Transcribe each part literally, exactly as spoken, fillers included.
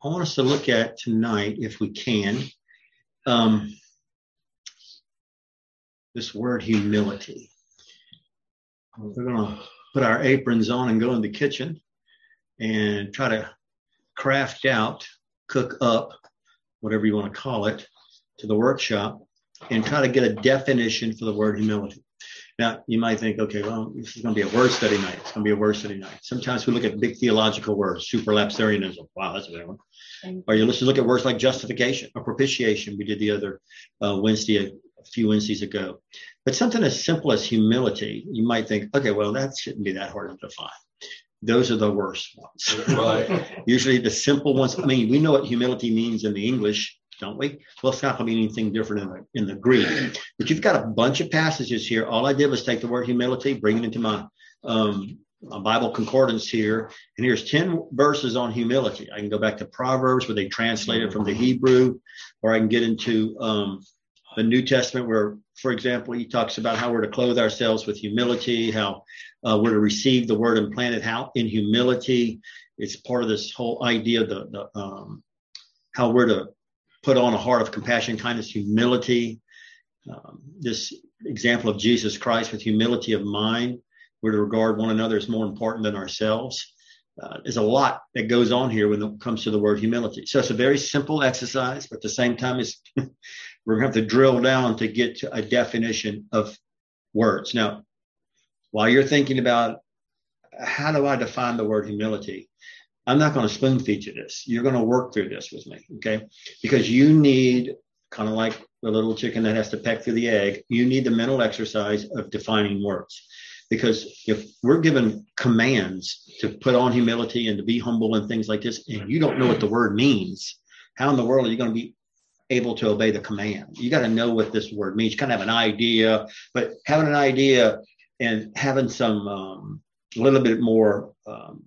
I want us to look at tonight, if we can, um, this word humility. We're going to put our aprons on and go in the kitchen and try to craft out, cook up, whatever you want to call it, to the workshop and try to get a definition for the word humility. Now, you might think, okay, well, this is going to be a word study night. It's going to be a word study night. Sometimes we look at big theological words, superlapsarianism. Wow, that's a big one. Or you let's look at words like justification or propitiation. We did the other uh, Wednesday, a, a few Wednesdays ago. But something as simple as humility, you might think, okay, well, that shouldn't be that hard to define. Those are the worst ones. Right. Usually the simple ones. I mean, we know what humility means in the English, don't we? Well, it's not going to be anything different in the, in the Greek. But you've got a bunch of passages here. All I did was take the word humility, bring it into my, um, my Bible concordance here. And here's ten verses on humility. I can go back to Proverbs where they translate it from the Hebrew, or I can get into um, the New Testament where, for example, he talks about how we're to clothe ourselves with humility, how uh, we're to receive the word implanted how in humility. It's part of this whole idea of the, the um, how we're to put on a heart of compassion, kindness, humility. Um, this example of Jesus Christ with humility of mind, we're to regard one another as more important than ourselves. Uh, there's a lot that goes on here when it comes to the word humility. So it's a very simple exercise, but at the same time, it's, we're going to have to drill down to get to a definition of words. Now, while you're thinking about how do I define the word humility, I'm not going to spoon feed you this. You're going to work through this with me, okay? Because you need, kind of like the little chicken that has to peck through the egg, you need the mental exercise of defining words. Because if we're given commands to put on humility and to be humble and things like this, and you don't know what the word means, how in the world are you going to be able to obey the command? You got to know what this word means. You kind of have an idea, but having an idea and having some um, a little bit more um,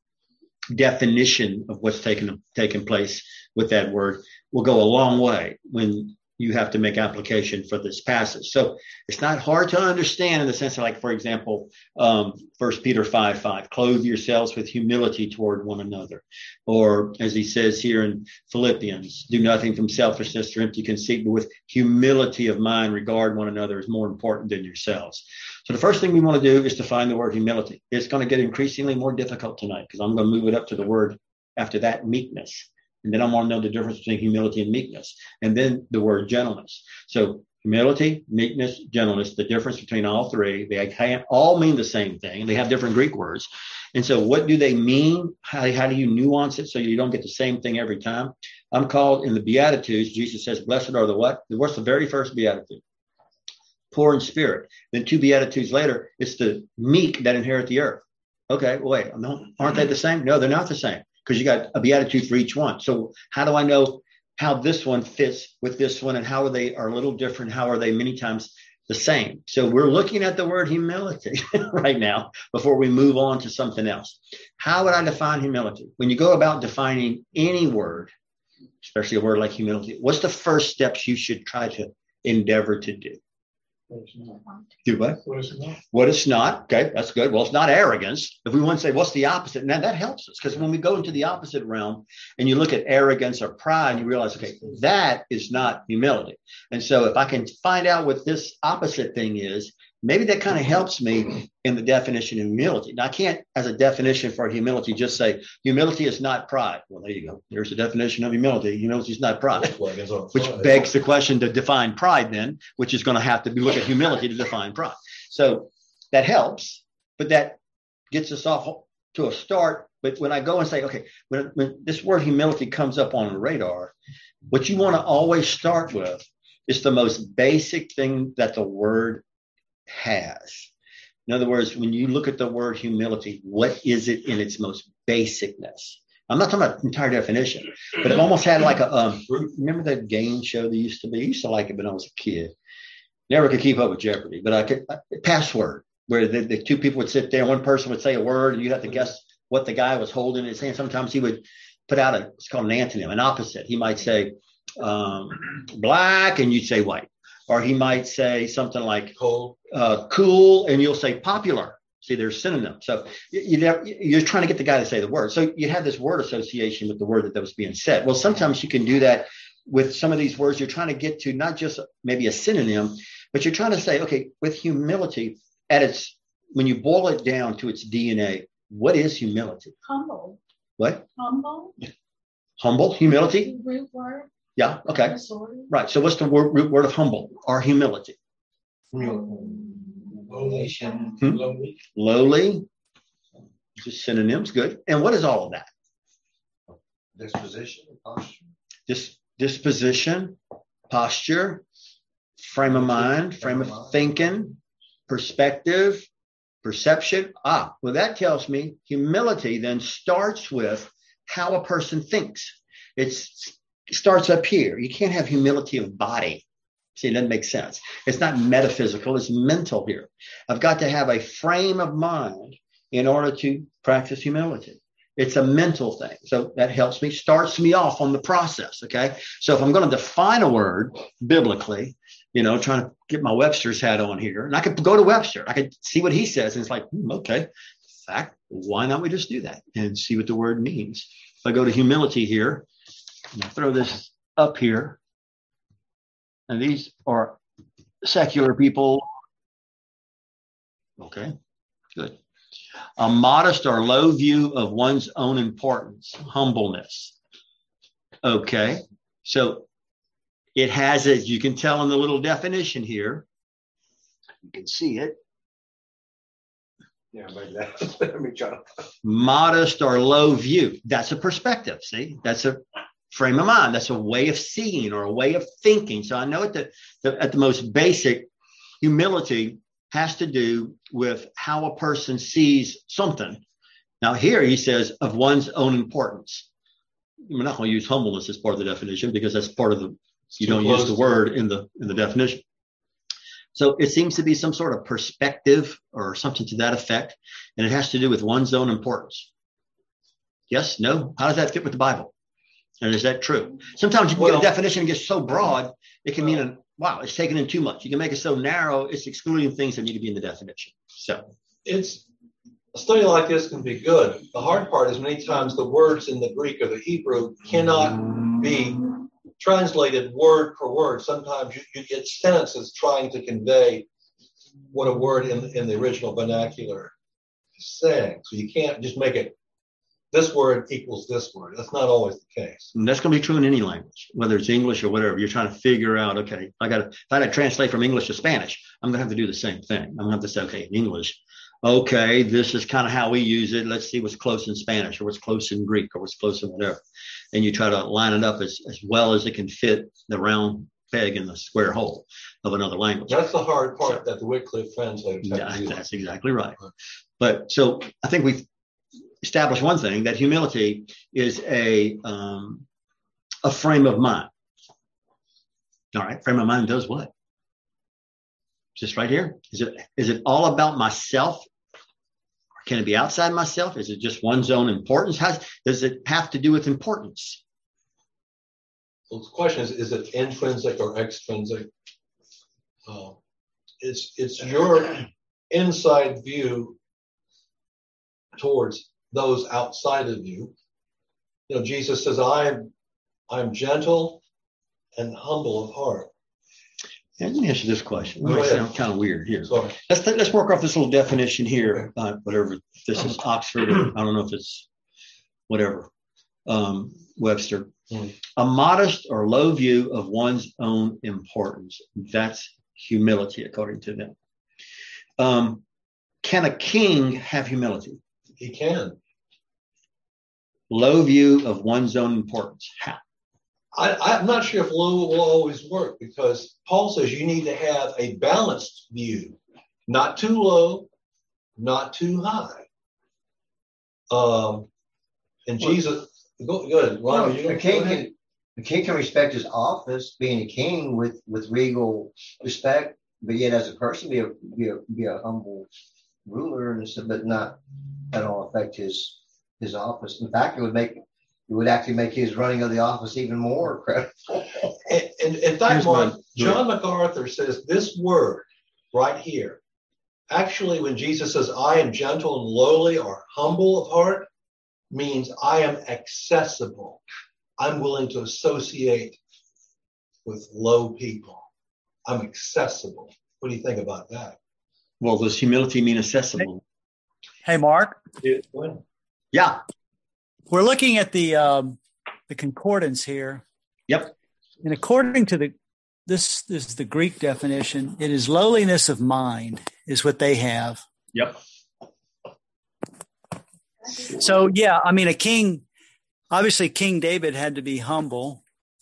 definition of what's taken taken place with that word will go a long way when you have to make application for this passage. So it's not hard to understand in the sense of, like, for example, um, First Peter five five, clothe yourselves with humility toward one another. Or as he says here in Philippians, do nothing from selfishness or empty conceit, but with humility of mind, regard one another as more important than yourselves. So the first thing we want to do is define the word humility. It's going to get increasingly more difficult tonight because I'm going to move it up to the word after that, meekness. And then I want to know the difference between humility and meekness. And then the word gentleness. So humility, meekness, gentleness, the difference between all three, they can't all mean the same thing. They have different Greek words. And so what do they mean? How, how do you nuance it so you don't get the same thing every time? I'm called in the Beatitudes, Jesus says, blessed are the what? What's the very first Beatitude? Poor in spirit. Then two Beatitudes later, it's the meek that inherit the earth. Okay, well, wait, no, aren't they the same? No, they're not the same. Because you got a beatitude for each one. So how do I know how this one fits with this one and how are they are a little different? How are they many times the same? So we're looking at the word humility right now before we move on to something else. How would I define humility? When you go about defining any word, especially a word like humility, what's the first steps you should try to endeavor to do? What it's not. Do what? What it's not. What it's not. Okay, that's good. Well, it's not arrogance. If we want to say what's the opposite, now that helps us because when we go into the opposite realm and you look at arrogance or pride, you realize, okay, that is not humility. And so if I can find out what this opposite thing is, maybe that kind of helps me in the definition of humility. Now, I can't, as a definition for humility, just say humility is not pride. Well, there you go. There's the definition of humility. Humility is not pride, which begs the question to define pride then, which is going to have to be look at humility to define pride. So that helps, but that gets us off to a start. But when I go and say, okay, when, when this word humility comes up on the radar, what you want to always start with is the most basic thing that the word has. In other words, when you look at the word humility, what is it in its most basicness? I'm not talking about entire definition, but it almost had like a, um, remember that game show that used to be? I used to like it when I was a kid. Never could keep up with Jeopardy, but I could, uh, password, where the, the two people would sit there, one person would say a word, and you have to guess what the guy was holding in his hand. Sometimes he would put out a, it's called an antonym, an opposite. He might say um, black, and you'd say white. Or he might say something like cold, uh, cool, and you'll say popular. See, there's synonyms. So you, you, you're trying to get the guy to say the word. So you have this word association with the word that, that was being said. Well, sometimes you can do that with some of these words. You're trying to get to not just maybe a synonym, but you're trying to say, okay, with humility at its, when you boil it down to its D N A, what is humility? Humble. What? Humble. Humble, humility? Root word. Yeah, okay. Right. So what's the word, root word of humble or humility? Lowly. Hmm? Lowly. Lowly. Just synonyms. Good. And what is all of that? Disposition, posture. Dis- disposition, posture, frame of mind, frame of thinking, perspective, perception. Ah, well, that tells me humility then starts with how a person thinks. It's, it starts up here. You can't have humility of body. See, it doesn't make sense. It's not metaphysical. It's mental here. I've got to have a frame of mind in order to practice humility. It's a mental thing. So that helps me, starts me off on the process. Okay. So if I'm going to define a word biblically, you know, trying to get my Webster's hat on here, and I could go to Webster, I could see what he says. And it's like, hmm, okay, in fact, why not we just do that and see what the word means? If I go to humility here, and I throw this up here, and these are secular people. Okay, good. A modest or low view of one's own importance, humbleness. Okay, so it has, as you can tell in the little definition here, you can see it. Yeah, like that. Let me try. Modest or low view. That's a perspective. See, that's a frame of mind. That's a way of seeing or a way of thinking. So I know at the, the at the most basic, humility has to do with how a person sees something. Now here he says of one's own importance. We're not going to use humbleness as part of the definition because that's part of the, you don't use the word in the in the definition. So it seems to be some sort of perspective or something to that effect, and it has to do with one's own importance. Yes, no? How does that fit with the Bible? And is that true? Sometimes you can well, get a definition and get so broad, it can well, mean, a, wow, it's taken in too much. You can make it so narrow, it's excluding things that need to be in the definition. So it's a study like this can be good. The hard part is many times the words in the Greek or the Hebrew cannot be translated word per word. Sometimes you, you get sentences trying to convey what a word in, in the original vernacular is saying. So you can't just make it this word equals this word. That's not always the case. And that's going to be true in any language, whether it's English or whatever. You're trying to figure out, okay, I got to, if I had to translate from English to Spanish, I'm going to have to do the same thing. I'm going to have to say, okay, in English, okay, this is kind of how we use it. Let's see what's close in Spanish or what's close in Greek or what's close in whatever. And you try to line it up as, as well as it can fit the round peg in the square hole of another language. That's the hard part so, that the Wycliffe translators have yeah, to do. That's exactly right. But so I think we've established one thing, that humility is a um, a frame of mind. All right, frame of mind does what? Just right here. Is it is it all about myself? Or can it be outside myself? Is it just one's own importance? How does it have to do with importance? Well, the question is, is it intrinsic or extrinsic? Uh, it's it's your inside view towards those outside of you. You know, Jesus says, I'm I'm gentle and humble of heart. Yeah, let me ask you this question. It might sound kind of weird here. Sorry. Let's let's work off this little definition here. Uh, whatever this is, Oxford. Or, I don't know if it's whatever. Um, Webster. Mm. A modest or low view of one's own importance. That's humility, according to them. Um, can a king have humility? He can. Low view of one's own importance. How? I, I'm not sure if low will always work, because Paul says you need to have a balanced view, not too low, not too high. Um, and well, Jesus, go, go ahead. Well, you a, king can, a king can respect his office, being a king with, with regal respect, but yet as a person be a be a, be a humble ruler, and but not at all affect his his office. In fact, it would make it would actually make his running of the office even more credible. And, and in fact, Mark, John MacArthur says this word right here Actually, when Jesus says, I am gentle and lowly or humble of heart, means I am accessible. I'm willing to associate with low people. I'm accessible. What do you think about that? Well, does humility mean accessible? Hey, Mark. Yeah. We're looking at the um, the concordance here. Yep. And according to the this, this is the Greek definition. It is lowliness of mind is what they have. Yep. So, yeah, I mean, a king, obviously King David had to be humble.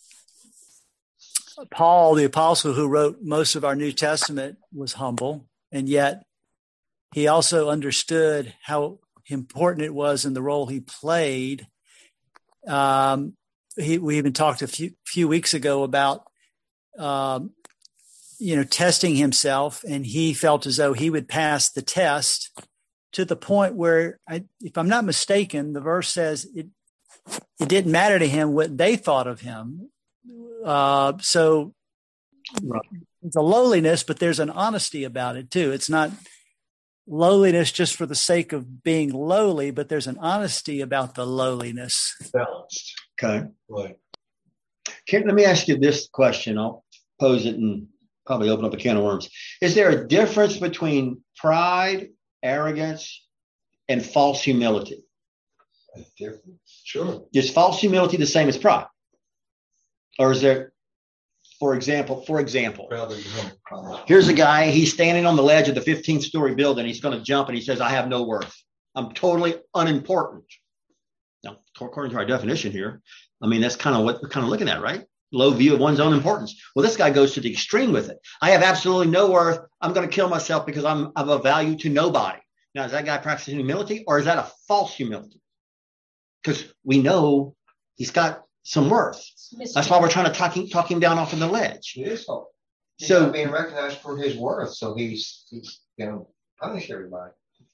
Paul, the apostle who wrote most of our New Testament, was humble. And yet he also understood how important it was in the role he played. Um, he, we even talked a few, few weeks ago about, um, you know, testing himself, and he felt as though he would pass the test to the point where, I, if I'm not mistaken, the verse says it, it didn't matter to him what they thought of him. Uh, so right. It's a lowliness, but there's an honesty about it too. It's not lowliness just for the sake of being lowly, but there's an honesty about the lowliness. Balanced. Okay. Right. Can, let me ask you this question. I'll pose it and probably open up a can of worms. Is there a difference between pride, arrogance, and false humility? A difference? Sure. Is false humility the same as pride? Or is there, for example, for example, here's a guy, he's standing on the ledge of the fifteenth story building. He's going to jump and he says, I have no worth. I'm totally unimportant. Now, according to our definition here, I mean, that's kind of what we're kind of looking at, right? Low view of one's own importance. Well, this guy goes to the extreme with it. I have absolutely no worth. I'm going to kill myself because I'm of a value to nobody. Now, is that guy practicing humility, or is that a false humility? Because we know he's got some worth. That's why we're trying to talk him, talk him down off of the ledge. It is hope. He's So not being recognized for his worth, so he's, he's you know, punish everybody.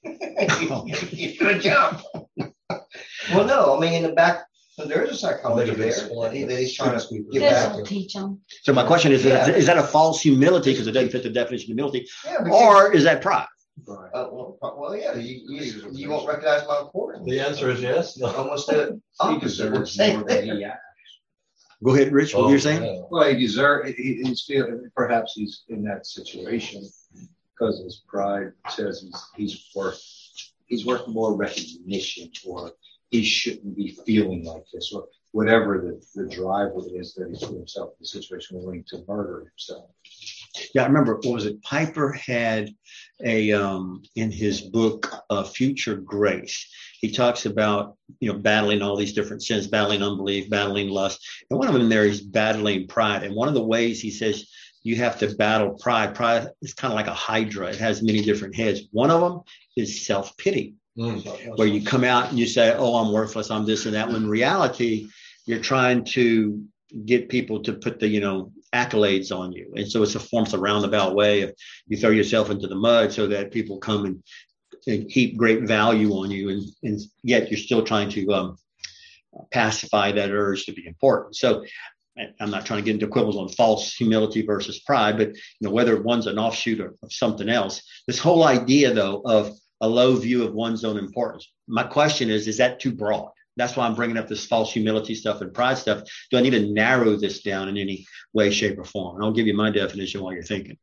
He's gonna jump. Well, no, I mean in the back, there is a psychology there that, he, that he's trying to get back to. Teach them. So my question is, Yeah. is, is that a false humility because it doesn't fit the definition of humility, Yeah, or is that pride? Uh, well, well, yeah, you, you, you won't recognize my importance. The answer is yes. No. Almost the opposite. Would say that. Go ahead, Rich. What Oh, were you saying? yeah. Well, he deserve. He, he's feel, perhaps he's in that situation because his pride says he's he's worth he's worth more recognition, or he shouldn't be feeling like this, or whatever the, the driver is that he's put himself in the situation, willing to murder himself. Yeah, I remember, what was it? Piper had a, um, in his book, uh, Future Grace, he talks about, you know, battling all these different sins, battling unbelief, battling lust. And one of them there is battling pride. And one of the ways he says you have to battle pride, pride is kind of like a hydra. It has many different heads. One of them is self-pity, Mm. where you come out and you say, oh, I'm worthless, I'm this and that. When in reality, you're trying to get people to put the, you know, accolades on you. And so it's a form of a roundabout way of you throw yourself into the mud so that people come and, and heap great value on you. And, and yet you're still trying to um, pacify that urge to be important. So I'm not trying to get into quibbles on false humility versus pride, but you know, whether one's an offshoot of, of something else, this whole idea though of a low view of one's own importance. My question is, is that too broad? That's why I'm bringing up this false humility stuff and pride stuff. Do I need to narrow this down in any way, shape, or form? And I'll give you my definition while you're thinking.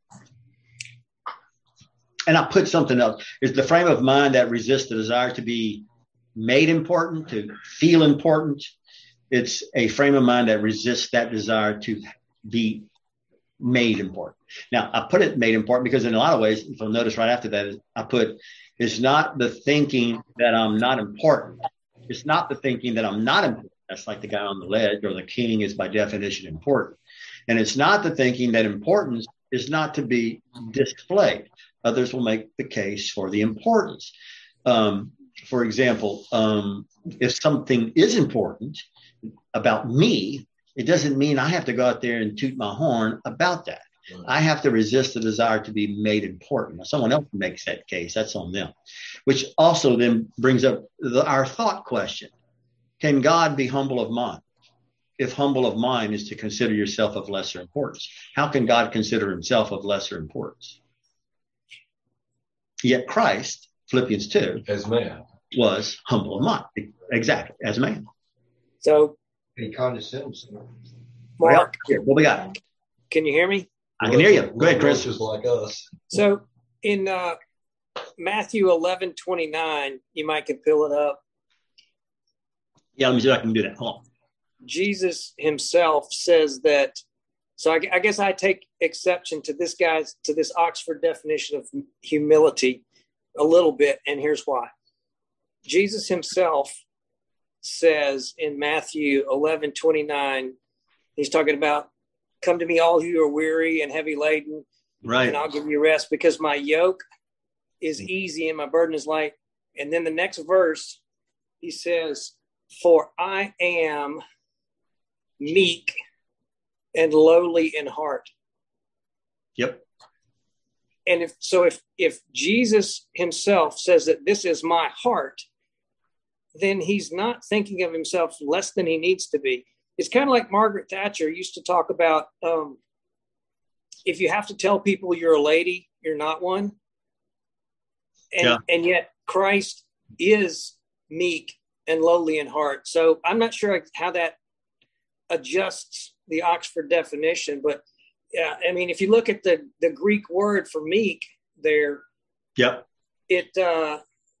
And I'll put something else. It's the frame of mind that resists the desire to be made important, to feel important. It's a frame of mind that resists that desire to be made important. Now, I put it made important because in a lot of ways, if you'll notice right after that, I put, it's not the thinking that I'm not important. It's not the thinking that I'm not important. That's like the guy on the ledge, or the king is by definition important. And it's not the thinking that importance is not to be displayed. Others will make the case for the importance. Um, for example, um, if something is important about me, it doesn't mean I have to go out there and toot my horn about that. I have to resist the desire to be made important. Now, someone else makes that case. That's on them. Which also then brings up the, our thought question. Can God be humble of mind? If humble of mind is to consider yourself of lesser importance, how can God consider himself of lesser importance? Yet Christ, Philippians two, as man, was humble in mind. Exactly, as a man. So, He condescends. Mark, Here, what we got? can you hear me? I can hear you. Go ahead, Chris. Just like us. So, in uh, Matthew eleven twenty-nine, you might can fill it up. Yeah, let me see if I can do that. Hold on. Jesus himself says that. So I, I guess I take exception to this guy's to this Oxford definition of humility a little bit, and here's why. Jesus himself says in Matthew eleven twenty-nine, he's talking about, "Come to me, all who are weary and heavy laden, Right. and I'll give you rest, because my yoke is easy and my burden is light." And then the next verse, he says, "For I am meek and lowly in heart." Yep. And if so, if if Jesus himself says that this is my heart, then he's not thinking of himself less than he needs to be. It's kind of like Margaret Thatcher used to talk about, um, if you have to tell people you're a lady, you're not one. And, Yeah. and yet Christ is meek and lowly in heart. So I'm not sure how that adjusts the Oxford definition, but yeah, I mean, if you look at the, the Greek word for meek there, Yep. it, uh,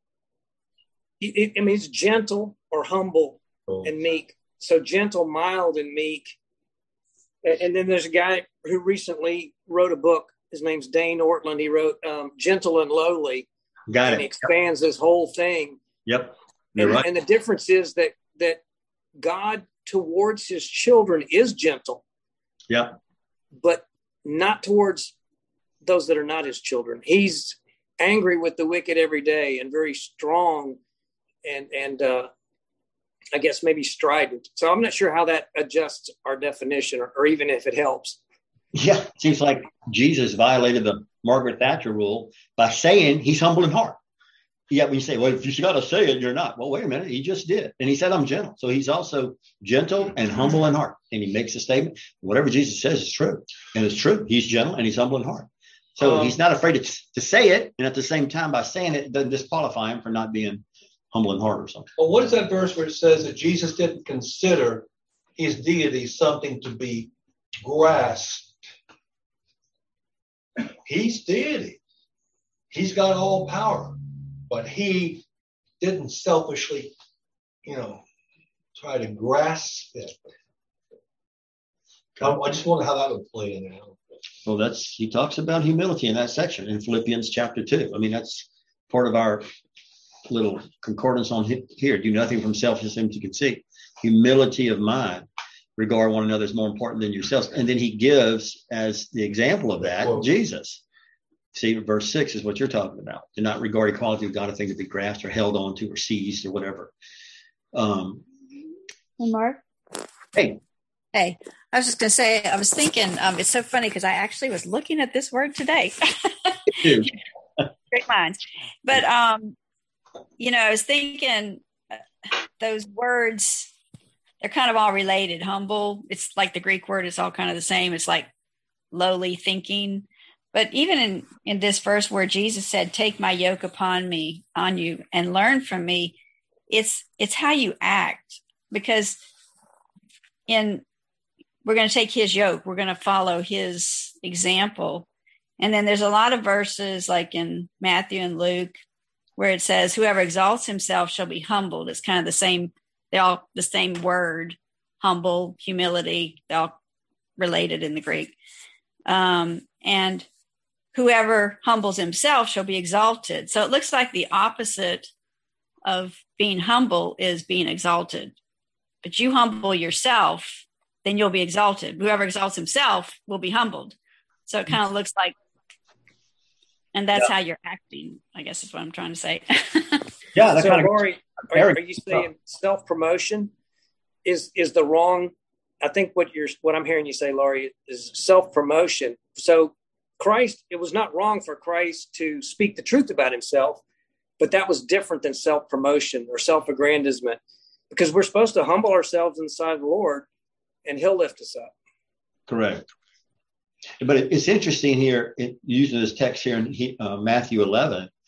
it, it means gentle or humble and meek. So gentle, mild, and meek. And, and then there's a guy who recently wrote a book. His name's Dane Ortland. He wrote um, Gentle and Lowly. Got and it. he expands this whole thing. Yep. You're And, right. and the difference is that that God towards his children is gentle, Yep. but not towards those that are not his children. He's angry with the wicked every day and very strong and, and uh, I guess maybe strident. So I'm not sure how that adjusts our definition or, or even if it helps. Yeah. Seems like Jesus violated the Margaret Thatcher rule by saying he's humble in heart. Yeah, when you say, well, if you got to say it, you're not. Well, wait a minute. He just did. And he said, I'm gentle. So he's also gentle and humble in heart. And he makes a statement. Whatever Jesus says is true. And it's true. He's gentle and he's humble in heart. So Um, he's not afraid to, to say it. And at the same time, by saying it, it doesn't disqualify him for not being humble in heart or something. Well, what is that verse where it says that Jesus didn't consider his deity something to be grasped? He's deity. He's got all power. But he didn't selfishly, you know, try to grasp it. I, I just wonder how that would play in out. Well, that's, he talks about humility in that section in Philippians chapter two. I mean, that's part of our little concordance on here. Do nothing from selfish aims you can see. Humility of mind. Regard one another as more important than yourselves. And then he gives as the example of that, Well, Jesus. See, verse six is what you're talking about. Do not regard equality with God a thing to be grasped or held on to or seized or whatever. Um, Hey, Mark. hey, Hey, I was just going to say, I was thinking, um, it's so funny because I actually was looking at this word today. dude. Great minds. But, um, you know, I was thinking uh, those words, they're kind of all related. Humble, it's like the Greek word is all kind of the same. It's like lowly thinking. But even in, in this verse where Jesus said, take my yoke upon me, on you, and learn from me, it's it's how you act. Because in we're going to take his yoke, we're going to follow his example. And then there's a lot of verses like in Matthew and Luke where it says, whoever exalts himself shall be humbled. It's kind of the same, they all the same word, humble, humility, they're all related in the Greek. Um, and whoever humbles himself shall be exalted. So it looks like the opposite of being humble is being exalted. But you humble yourself, then you'll be exalted. Whoever exalts himself will be humbled. So it kind of looks like, and that's yeah. how you're acting, I guess is what I'm trying to say. Yeah. That so, kind of, Lori, are, are you saying self-promotion is is the wrong? I think what you're, what I'm hearing you say, Lori, is self-promotion. So Christ, it was not wrong for Christ to speak the truth about himself, but that was different than self-promotion or self-aggrandizement, because we're supposed to humble ourselves in the sight of the Lord and he'll lift us up. Correct. But it's interesting here, it, using this text here in uh, Matthew eleven,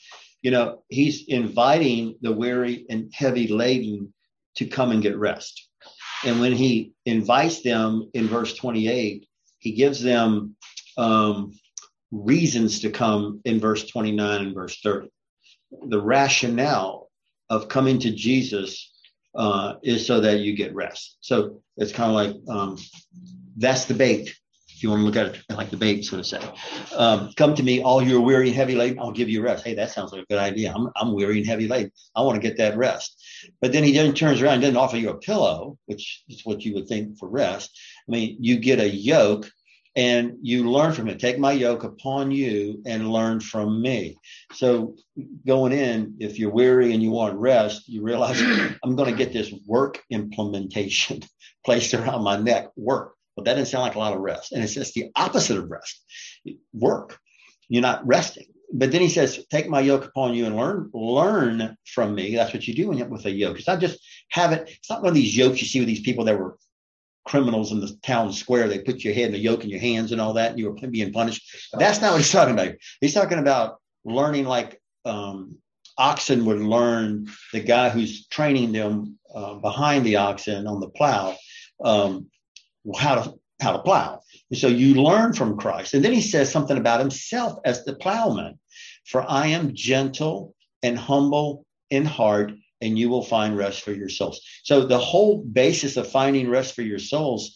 You know, he's inviting the weary and heavy laden to come and get rest. And when he invites them in verse twenty-eight, he gives them um, reasons to come in verse twenty-nine and verse thirty. The rationale of coming to Jesus uh, is so that you get rest. So it's kind of like um, that's the bait. If you want to look at it like the bait, so to say. Um, come to me, all you're weary and heavy laden, I'll give you rest. Hey, that sounds like a good idea. I'm, I'm weary and heavy laden. I want to get that rest. But then he then turns around and doesn't offer you a pillow, which is what you would think for rest. I mean, you get a yoke and you learn from it. Take my yoke upon you and learn from me. So going in, if you're weary and you want rest, you realize I'm going to get this work implementation placed around my neck, work. Well, that doesn't sound like a lot of rest. And it's just the opposite of rest, work. You're not resting. But then he says, take my yoke upon you and learn, learn from me. That's what you do when you're with a yoke. It's not just have it. It's not one of these yokes you see with these people that were criminals in the town square. They put your head in a yoke in your hands and all that, and you were being punished. That's not what he's talking about. He's talking about learning like um, oxen would learn, the guy who's training them uh, behind the oxen on the plow, um, how to how to plow. And so you learn from Christ. And then he says something about himself as the plowman. For I am gentle and humble in heart, and you will find rest for your souls. So the whole basis of finding rest for your souls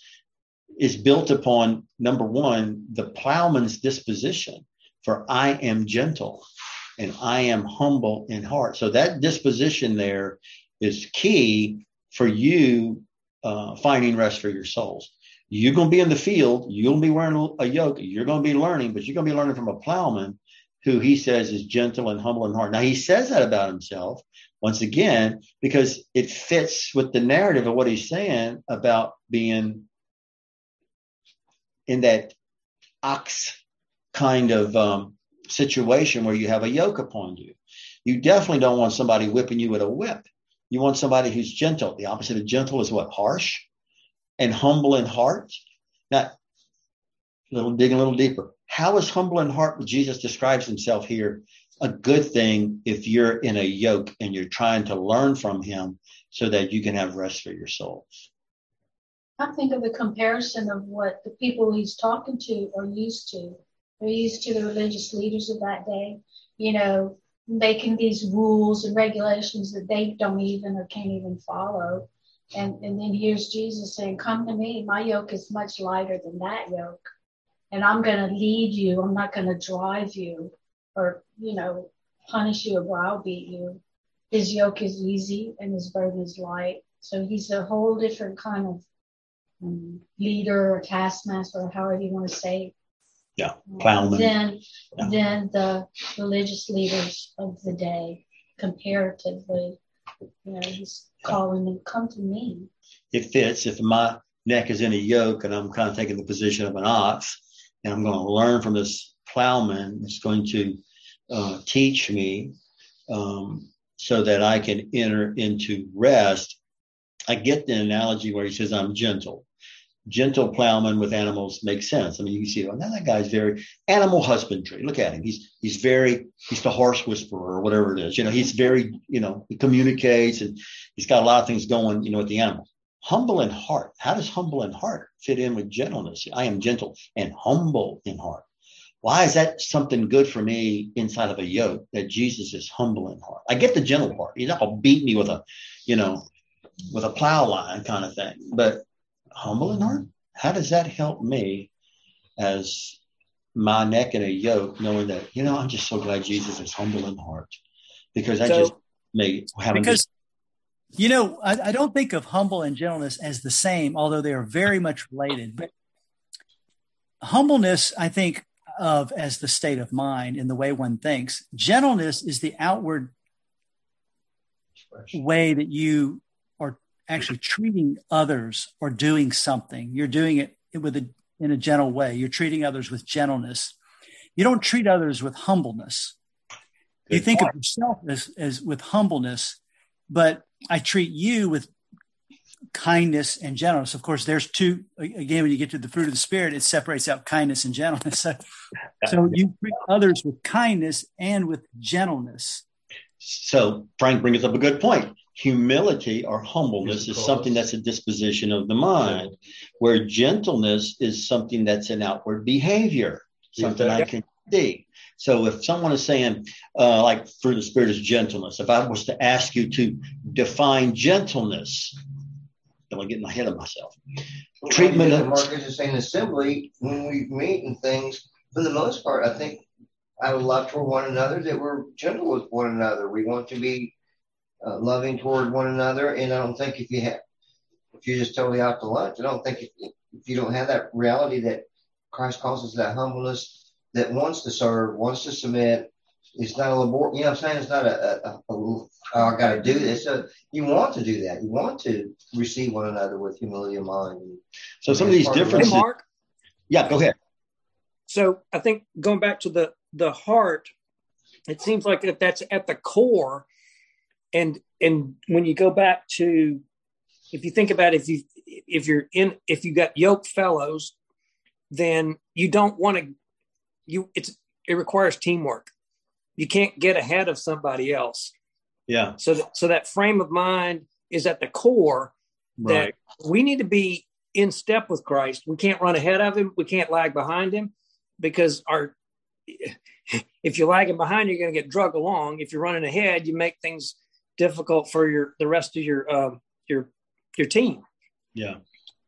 is built upon, number one, the plowman's disposition. For I am gentle and I am humble in heart. So that disposition there is key for you uh, finding rest for your souls. You're going to be in the field. You're going to be wearing a yoke. You're going to be learning, but you're going to be learning from a plowman who he says is gentle and humble in heart. Now, he says that about himself, once again, because it fits with the narrative of what he's saying about being in that ox kind of um, situation where you have a yoke upon you. You definitely don't want somebody whipping you with a whip. You want somebody who's gentle. The opposite of gentle is what? Harsh. And humble in heart. Now, a little dig a little deeper. How is humble in heart, when Jesus describes himself here, a good thing if you're in a yoke and you're trying to learn from him so that you can have rest for your souls? I think of the comparison of what the people he's talking to are used to. They're used to the religious leaders of that day, you know, making these rules and regulations that they don't even or can't even follow. And and then here's Jesus saying, come to me. My yoke is much lighter than that yoke. And I'm going to lead you. I'm not going to drive you or, you know, punish you or browbeat you. His yoke is easy and his burden is light. So he's a whole different kind of um, leader or taskmaster or however you want to say it. Yeah, plowman. Then, yeah. then the religious leaders of the day, comparatively, you know, he's calling them, come to me. It fits. If my neck is in a yoke and I'm kind of taking the position of an ox, and I'm going to learn from this plowman, it's going to uh, teach me um, so that I can enter into rest. I get the analogy where he says I'm gentle. Gentle plowman with animals makes sense. I mean, you can see, oh, now that guy's very animal husbandry. Look at him. He's he's very, he's the horse whisperer or whatever it is. You know, he's very, you know, he communicates and he's got a lot of things going, you know, with the animal. Humble in heart. How does humble in heart fit in with gentleness? I am gentle and humble in heart. Why is that something good for me inside of a yoke, that Jesus is humble in heart? I get the gentle part. He's not going to beat me with a, you know, with a plow line kind of thing. But humble in heart, how does that help me as my neck in a yoke, knowing that, you know, I'm just so glad Jesus is humble in heart, because I so, just may have because you know, I, I don't think of humble and gentleness as the same, although they are very much related. But humbleness, I think of as the state of mind in the way one thinks. Gentleness is the outward way that you are actually treating others or doing something. You're doing it with a, in a gentle way. You're treating others with gentleness. You don't treat others with humbleness. Good you think point. Of yourself as, as with humbleness, but I treat you with kindness and gentleness. Of course, there's two, again, when you get to the fruit of the Spirit, it separates out kindness and gentleness. So, so you treat others with kindness and with gentleness. So Frank brings up a good point. Humility or humbleness is something that's a disposition of the mind, where gentleness is something that's an outward behavior, something I can see. So if someone is saying, uh, like fruit of the Spirit is gentleness, if I was to ask you to define gentleness, I'm getting ahead of myself. Well, Treatment of Marcus is saying assembly, when we meet and things, for the most part, I think I would love toward one another, that we're gentle with one another. We want to be uh, loving toward one another. And I don't think if you have, if you're just totally out to lunch, I don't think if, if you don't have that reality that Christ calls us, that humbleness, that wants to serve, wants to submit, it's not a labor, you know what I'm saying? It's not a, a, a, a oh, I got to do this. So you want to do that. You want to receive one another with humility of mind. So some of these differences. Hey, Mark? Yeah, go ahead. So I think going back to the, the heart, it seems like that that's at the core. And, and when you go back to, if you think about it, if you, if you're in, if you got yoked fellows, then you don't want to, you, it's, it requires teamwork. You can't get ahead of somebody else. Yeah. So, that, so that frame of mind is at the core, right, that we need to be in step with Christ. We can't run ahead of him. We can't lag behind him, because our, if you're lagging behind, you're going to get drug along. If you're running ahead, you make things difficult for your, the rest of your, um, your, your team. Yeah.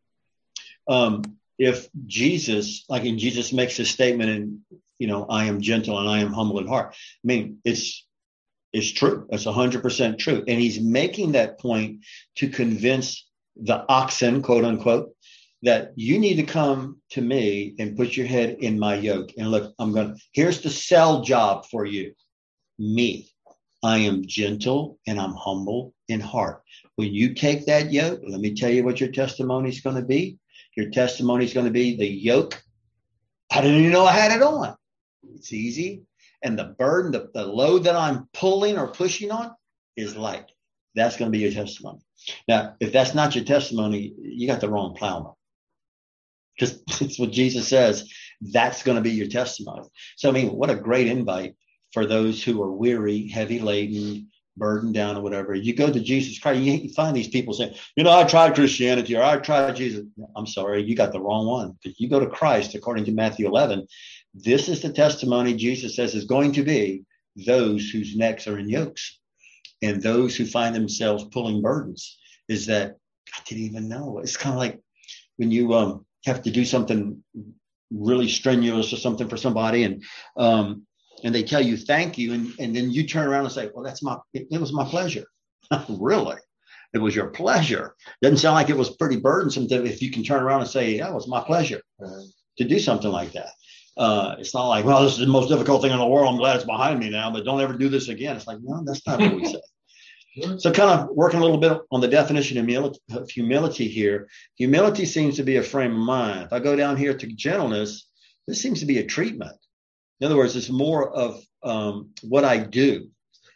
Um, if Jesus, like in Jesus makes a statement and, you know, I am gentle and I am humble in heart. I mean, it's, it's true. It's a hundred percent true. And he's making that point to convince the oxen, quote unquote, that you need to come to me and put your head in my yoke. And look, I'm going to, here's the sell job for you. Me. I am gentle and I'm humble in heart. When you take that yoke, let me tell you what your testimony is going to be. Your testimony is going to be the yoke. I didn't even know I had it on. It's easy. And the burden, the, the load that I'm pulling or pushing on is light. That's going to be your testimony. Now, if that's not your testimony, you got the wrong plowman. Because it's what Jesus says. That's going to be your testimony. So, I mean, what a great invite for those who are weary, heavy laden, burdened down or whatever. You go to Jesus Christ, you find these people saying, you know, I tried Christianity or I tried Jesus. I'm sorry, you got the wrong one. Because you go to Christ, according to Matthew eleven, this is the testimony Jesus says is going to be those whose necks are in yokes and those who find themselves pulling burdens. Is that I didn't even know. It's kind of like when you um, have to do something really strenuous or something for somebody and um, and they tell you thank you, and, and then you turn around and say, well, that's my, it, it was my pleasure. Really? It was your pleasure. Doesn't sound like it was pretty burdensome to, if you can turn around and say, that was my pleasure uh, to do something like that. Uh, it's not like, well, this is the most difficult thing in the world. I'm glad it's behind me now, but don't ever do this again. It's like, no, that's not what we say. So kind of working a little bit on the definition of humility, of humility here. Humility seems to be a frame of mind. If I go down here to gentleness, this seems to be a treatment. In other words, it's more of um, what I do.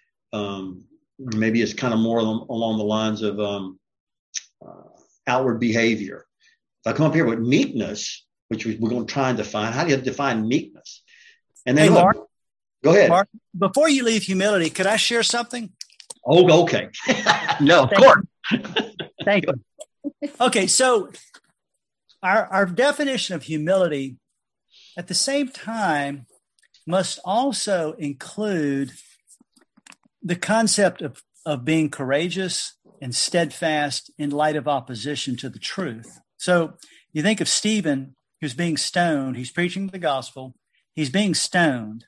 Um, maybe it's kind of more along, along the lines of um, uh, outward behavior. If I come up here with meekness, which we're going to try and define, how do you define meekness? And then, hey, look, Mark, go ahead. Mark, before you leave humility, could I share something? Oh, okay. No, of Thank course. You. Thank you. Okay, so our, our definition of humility at the same time must also include the concept of, of being courageous and steadfast in light of opposition to the truth. So you think of Stephen, who's being stoned. He's preaching the gospel. He's being stoned.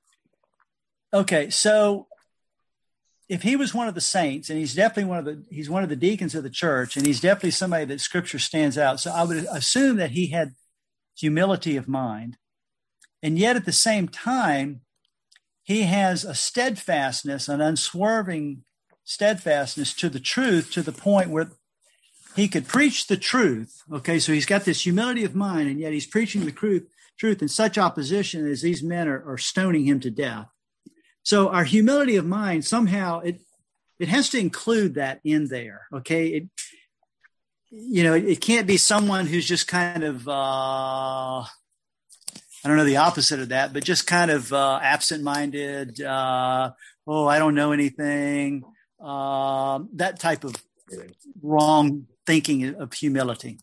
Okay, so if he was one of the saints, and he's definitely one of the, he's one of the deacons of the church, and he's definitely somebody that Scripture stands out. So I would assume that he had humility of mind. And yet at the same time, he has a steadfastness, an unswerving steadfastness to the truth, to the point where he could preach the truth. Okay, so he's got this humility of mind, and yet he's preaching the truth, truth in such opposition as these men are, are stoning him to death. So our humility of mind, somehow it it has to include that in there. Okay, it you know it, it can't be someone who's just kind of uh, I don't know the opposite of that, but just kind of uh, absent-minded. Uh, oh, I don't know anything. Uh, that type of wrong thinking of humility.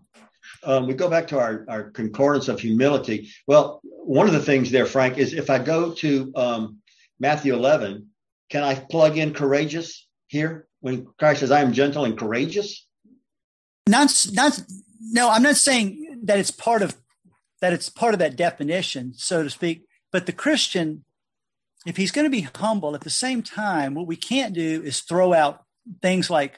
Um, we go back to our, our concordance of humility. Well, one of the things there, Frank, is if I go to um, Matthew eleven, can I plug in courageous here when Christ says, I am gentle and courageous? Not, not, no, I'm not saying that it's part of that it's part of that definition, so to speak. But the Christian, if he's going to be humble, at the same time, what we can't do is throw out things like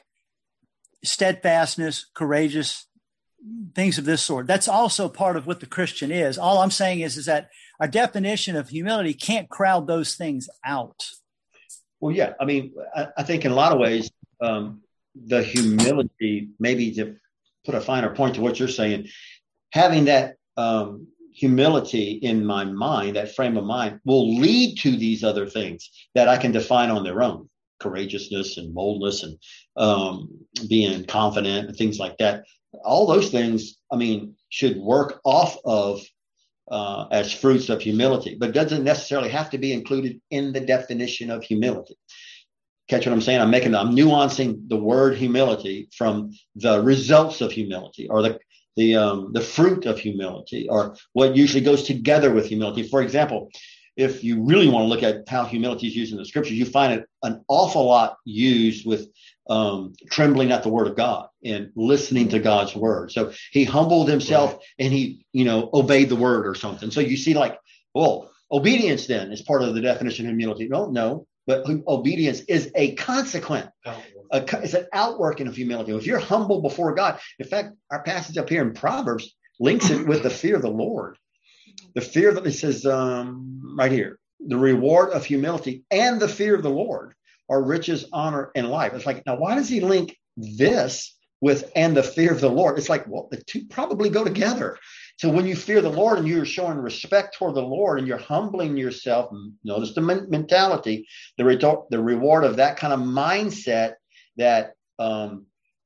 steadfastness, courageous, things of this sort. That's also part of what the Christian is. All I'm saying is, is that our definition of humility can't crowd those things out. Well, yeah. I mean, I, I think in a lot of ways, um, the humility, maybe to put a finer point to what you're saying, having that um, humility in my mind, that frame of mind, will lead to these other things that I can define on their own. Courageousness and boldness and um, being confident and things like that. All those things, I mean, should work off of uh, as fruits of humility, but doesn't necessarily have to be included in the definition of humility. Catch what I'm saying? I'm making, I'm nuancing the word humility from the results of humility, or the the um, the fruit of humility, or what usually goes together with humility. For example, if you really want to look at how humility is used in the scriptures, you find it an awful lot used with um, trembling at the word of God and listening to God's word. So he humbled himself right. and he, you know, obeyed the word or something. So you see like, well, obedience then is part of the definition of humility. No, no, but obedience is a consequent. A, it's an outworking of humility. If you're humble before God, in fact, our passage up here in Proverbs links it with the fear of the Lord. The fear that it says um, right here, the reward of humility and the fear of the Lord are riches, honor, and life. It's like, now, why does he link this with and the fear of the Lord? It's like, well, the two probably go together. So when you fear the Lord and you're showing respect toward the Lord and you're humbling yourself, notice the men- mentality, the, re- the reward of that kind of mindset that um,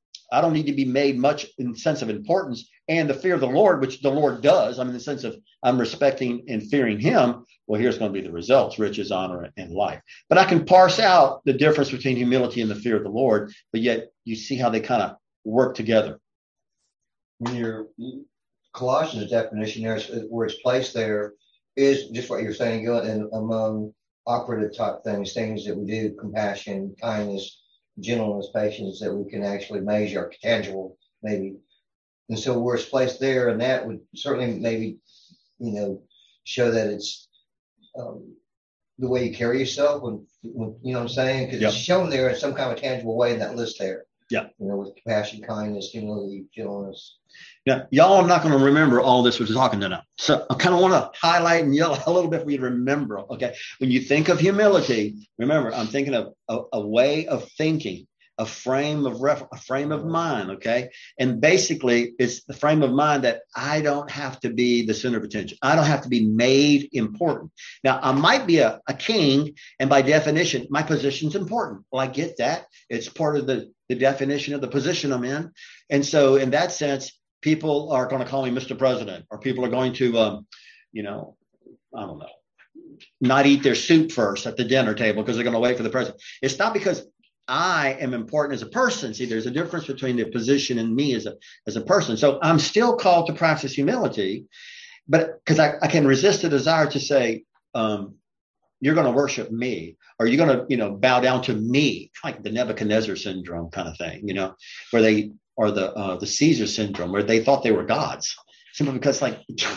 I don't need to be made much in the sense of importance, and the fear of the Lord, which the Lord does. I mean, in the sense of I'm respecting and fearing him. Well, here's going to be the results, riches, honor, and life. But I can parse out the difference between humility and the fear of the Lord, but yet you see how they kind of work together. When you're Colossians definition there, where it's placed there, is just what you're saying, and among operative type things, things that we do, compassion, kindness, gentleness, patience, that we can actually measure, tangible, maybe. And so where it's placed there, and that would certainly maybe, you know, show that it's um, the way you carry yourself, when, when you know what I'm saying? Because yep. It's shown there in some kind of tangible way in that list there. Yeah. You know, with compassion, kindness, humility, gentleness. Now, y'all are not going to remember all this we're talking tonight. So I kind of want to highlight and yell a little bit for you to remember. Okay. When you think of humility, remember, I'm thinking of a, a way of thinking, a frame of ref, a frame of mind. Okay. And basically it's the frame of mind that I don't have to be the center of attention. I don't have to be made important. Now I might be a, a king, and by definition, my position's important. Well, I get that. It's part of the, the definition of the position I'm in. And so in that sense, people are going to call me Mister President, or people are going to, um, you know, I don't know, not eat their soup first at the dinner table because they're going to wait for the president. It's not because I am important as a person. See, there's a difference between the position and me as a as a person. So I'm still called to practice humility, but because I, I can resist the desire to say, um, you're going to worship me, or you're going to, you know, bow down to me, like the Nebuchadnezzar syndrome kind of thing, you know, where they, or the uh, the Caesar syndrome, where they thought they were gods, simply because, like,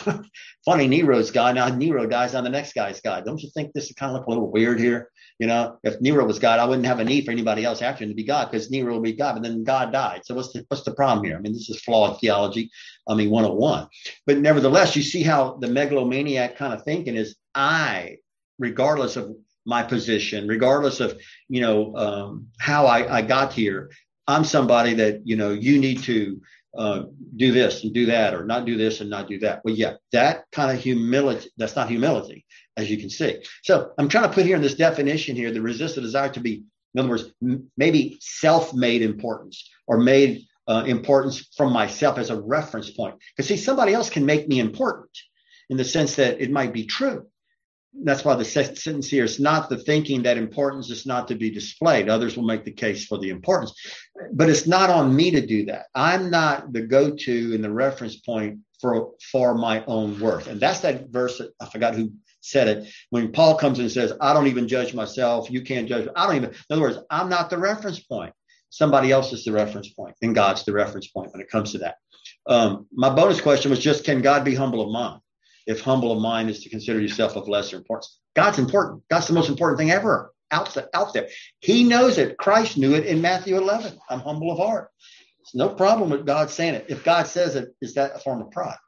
funny, Nero's God, now Nero dies, now the next guy's God. Don't you think this is kind of look a little weird here? You know, if Nero was God, I wouldn't have a need for anybody else after him to be God, because Nero would be God, but then God died. So what's the what's the problem here? I mean, this is flawed theology, I mean, one oh one. But nevertheless, you see how the megalomaniac kind of thinking is, I, regardless of my position, regardless of, you know, um, how I, I got here, I'm somebody that, you know, you need to uh, do this and do that, or not do this and not do that. Well, yeah, that kind of humility, that's not humility, as you can see. So I'm trying to put here in this definition here, the resist the desire to be, in other words, m- maybe self-made importance, or made uh, importance from myself as a reference point. Because see, somebody else can make me important. in the sense that it might be true. That's why the sentence here is not the thinking that importance is not to be displayed. Others will make the case for the importance, but it's not on me to do that. I'm not the go-to and the reference point for, for my own worth. And that's that verse, I forgot who said it, when Paul comes and says, I don't even judge myself. You can't judge. I don't even, in other words, I'm not the reference point. Somebody else is the reference point, and God's the reference point when it comes to that. Um, my bonus question was just, can God be humble of mind? If humble of mind is to consider yourself of lesser importance. God's important. God's the most important thing ever out, out there. He knows it. Christ knew it in Matthew eleven. I'm humble of heart. There's no problem with God saying it. If God says it, is that a form of pride?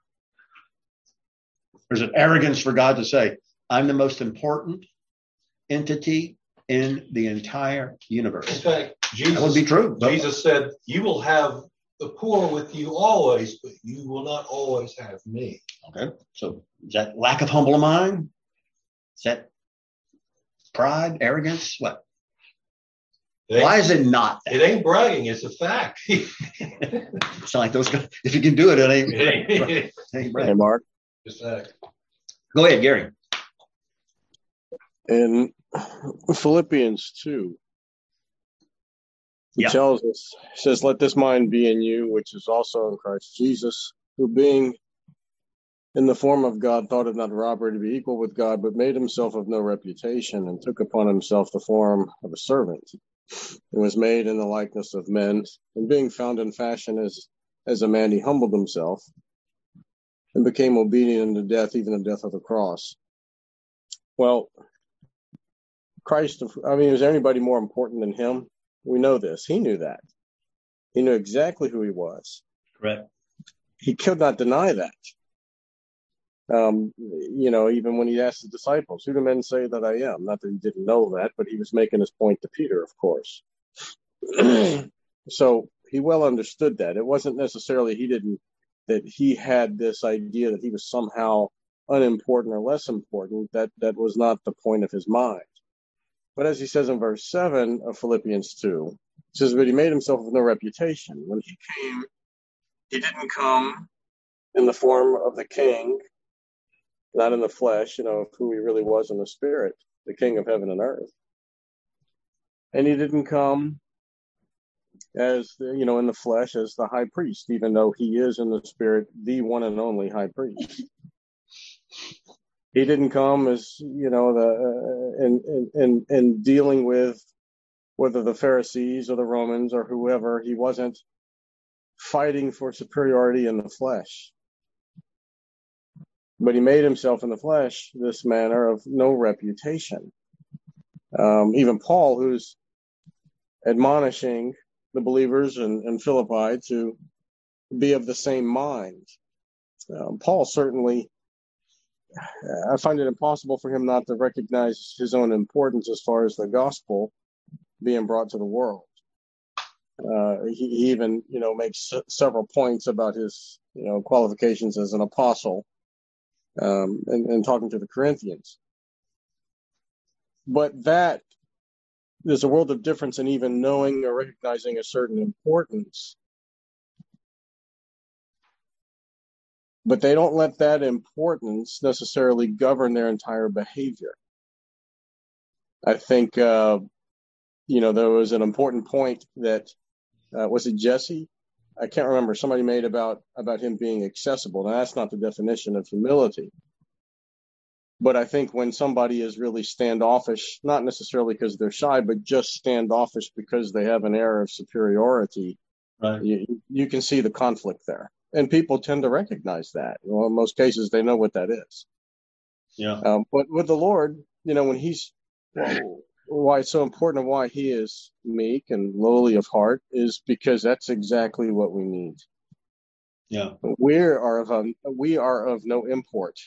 Or is it arrogance for God to say, I'm the most important entity in the entire universe? In fact, Jesus, that would be true. But Jesus said, you will have the poor with you always, but you will not always have me. Okay. So is that lack of humble mind? Is that pride, arrogance? What? Why is it not that? It ain't bragging. It's a fact. It's like those guys. If you can do it, it ain't, it ain't bragging. Hey, Mark. It's a fact. Go ahead, Gary. In Philippians two, he yeah. tells us, he says, let this mind be in you, which is also in Christ Jesus, who being in the form of God, thought it not robbery to be equal with God, but made himself of no reputation, and took upon himself the form of a servant, and was made in the likeness of men. And being found in fashion as, as a man, he humbled himself, and became obedient unto death, even the death of the cross. Well, Christ, I mean, is there anybody more important than him? We know this. He knew that. He knew exactly who he was. Correct. He could not deny that. Um, you know, even when he asked the disciples, who do men say that I am? Not that he didn't know that, but he was making his point to Peter, of course. So he well understood that. It wasn't necessarily he didn't, that he had this idea that he was somehow unimportant or less important. That, that was not the point of his mind. But as he says in verse seven of Philippians two, it says, but he made himself of no reputation. When he came, he didn't come in the form of the king, not in the flesh, you know, of who he really was in the spirit, the king of heaven and earth. And he didn't come as, the, you know, in the flesh as the high priest, even though he is in the spirit, the one and only high priest. He didn't come as, you know, the uh, in, in, in, in dealing with whether the Pharisees or the Romans or whoever. He wasn't fighting for superiority in the flesh. But he made himself in the flesh this manner of no reputation. Um, even Paul, who's admonishing the believers in, in Philippi to be of the same mind. Um, Paul certainly, I find it impossible for him not to recognize his own importance as far as the gospel being brought to the world. Uh, he, he even, you know, makes s- several points about his, you know, qualifications as an apostle, um, and, and talking to the Corinthians. But that, there's a world of difference in even knowing or recognizing a certain importance. But they don't let that importance necessarily govern their entire behavior. I think, uh, you know, there was an important point that, uh, was it Jesse? I can't remember. Somebody made about, about him being accessible. Now, that's not the definition of humility. But I think when somebody is really standoffish, not necessarily because they're shy, but just standoffish because they have an air of superiority, right. you, you can see the conflict there. And people tend to recognize that. Well, in most cases, they know what that is. Yeah. Um, but with the Lord, you know, when he's, well, why it's so important and why he is meek and lowly of heart is because that's exactly what we need. Yeah. We are of, um, we are of no import.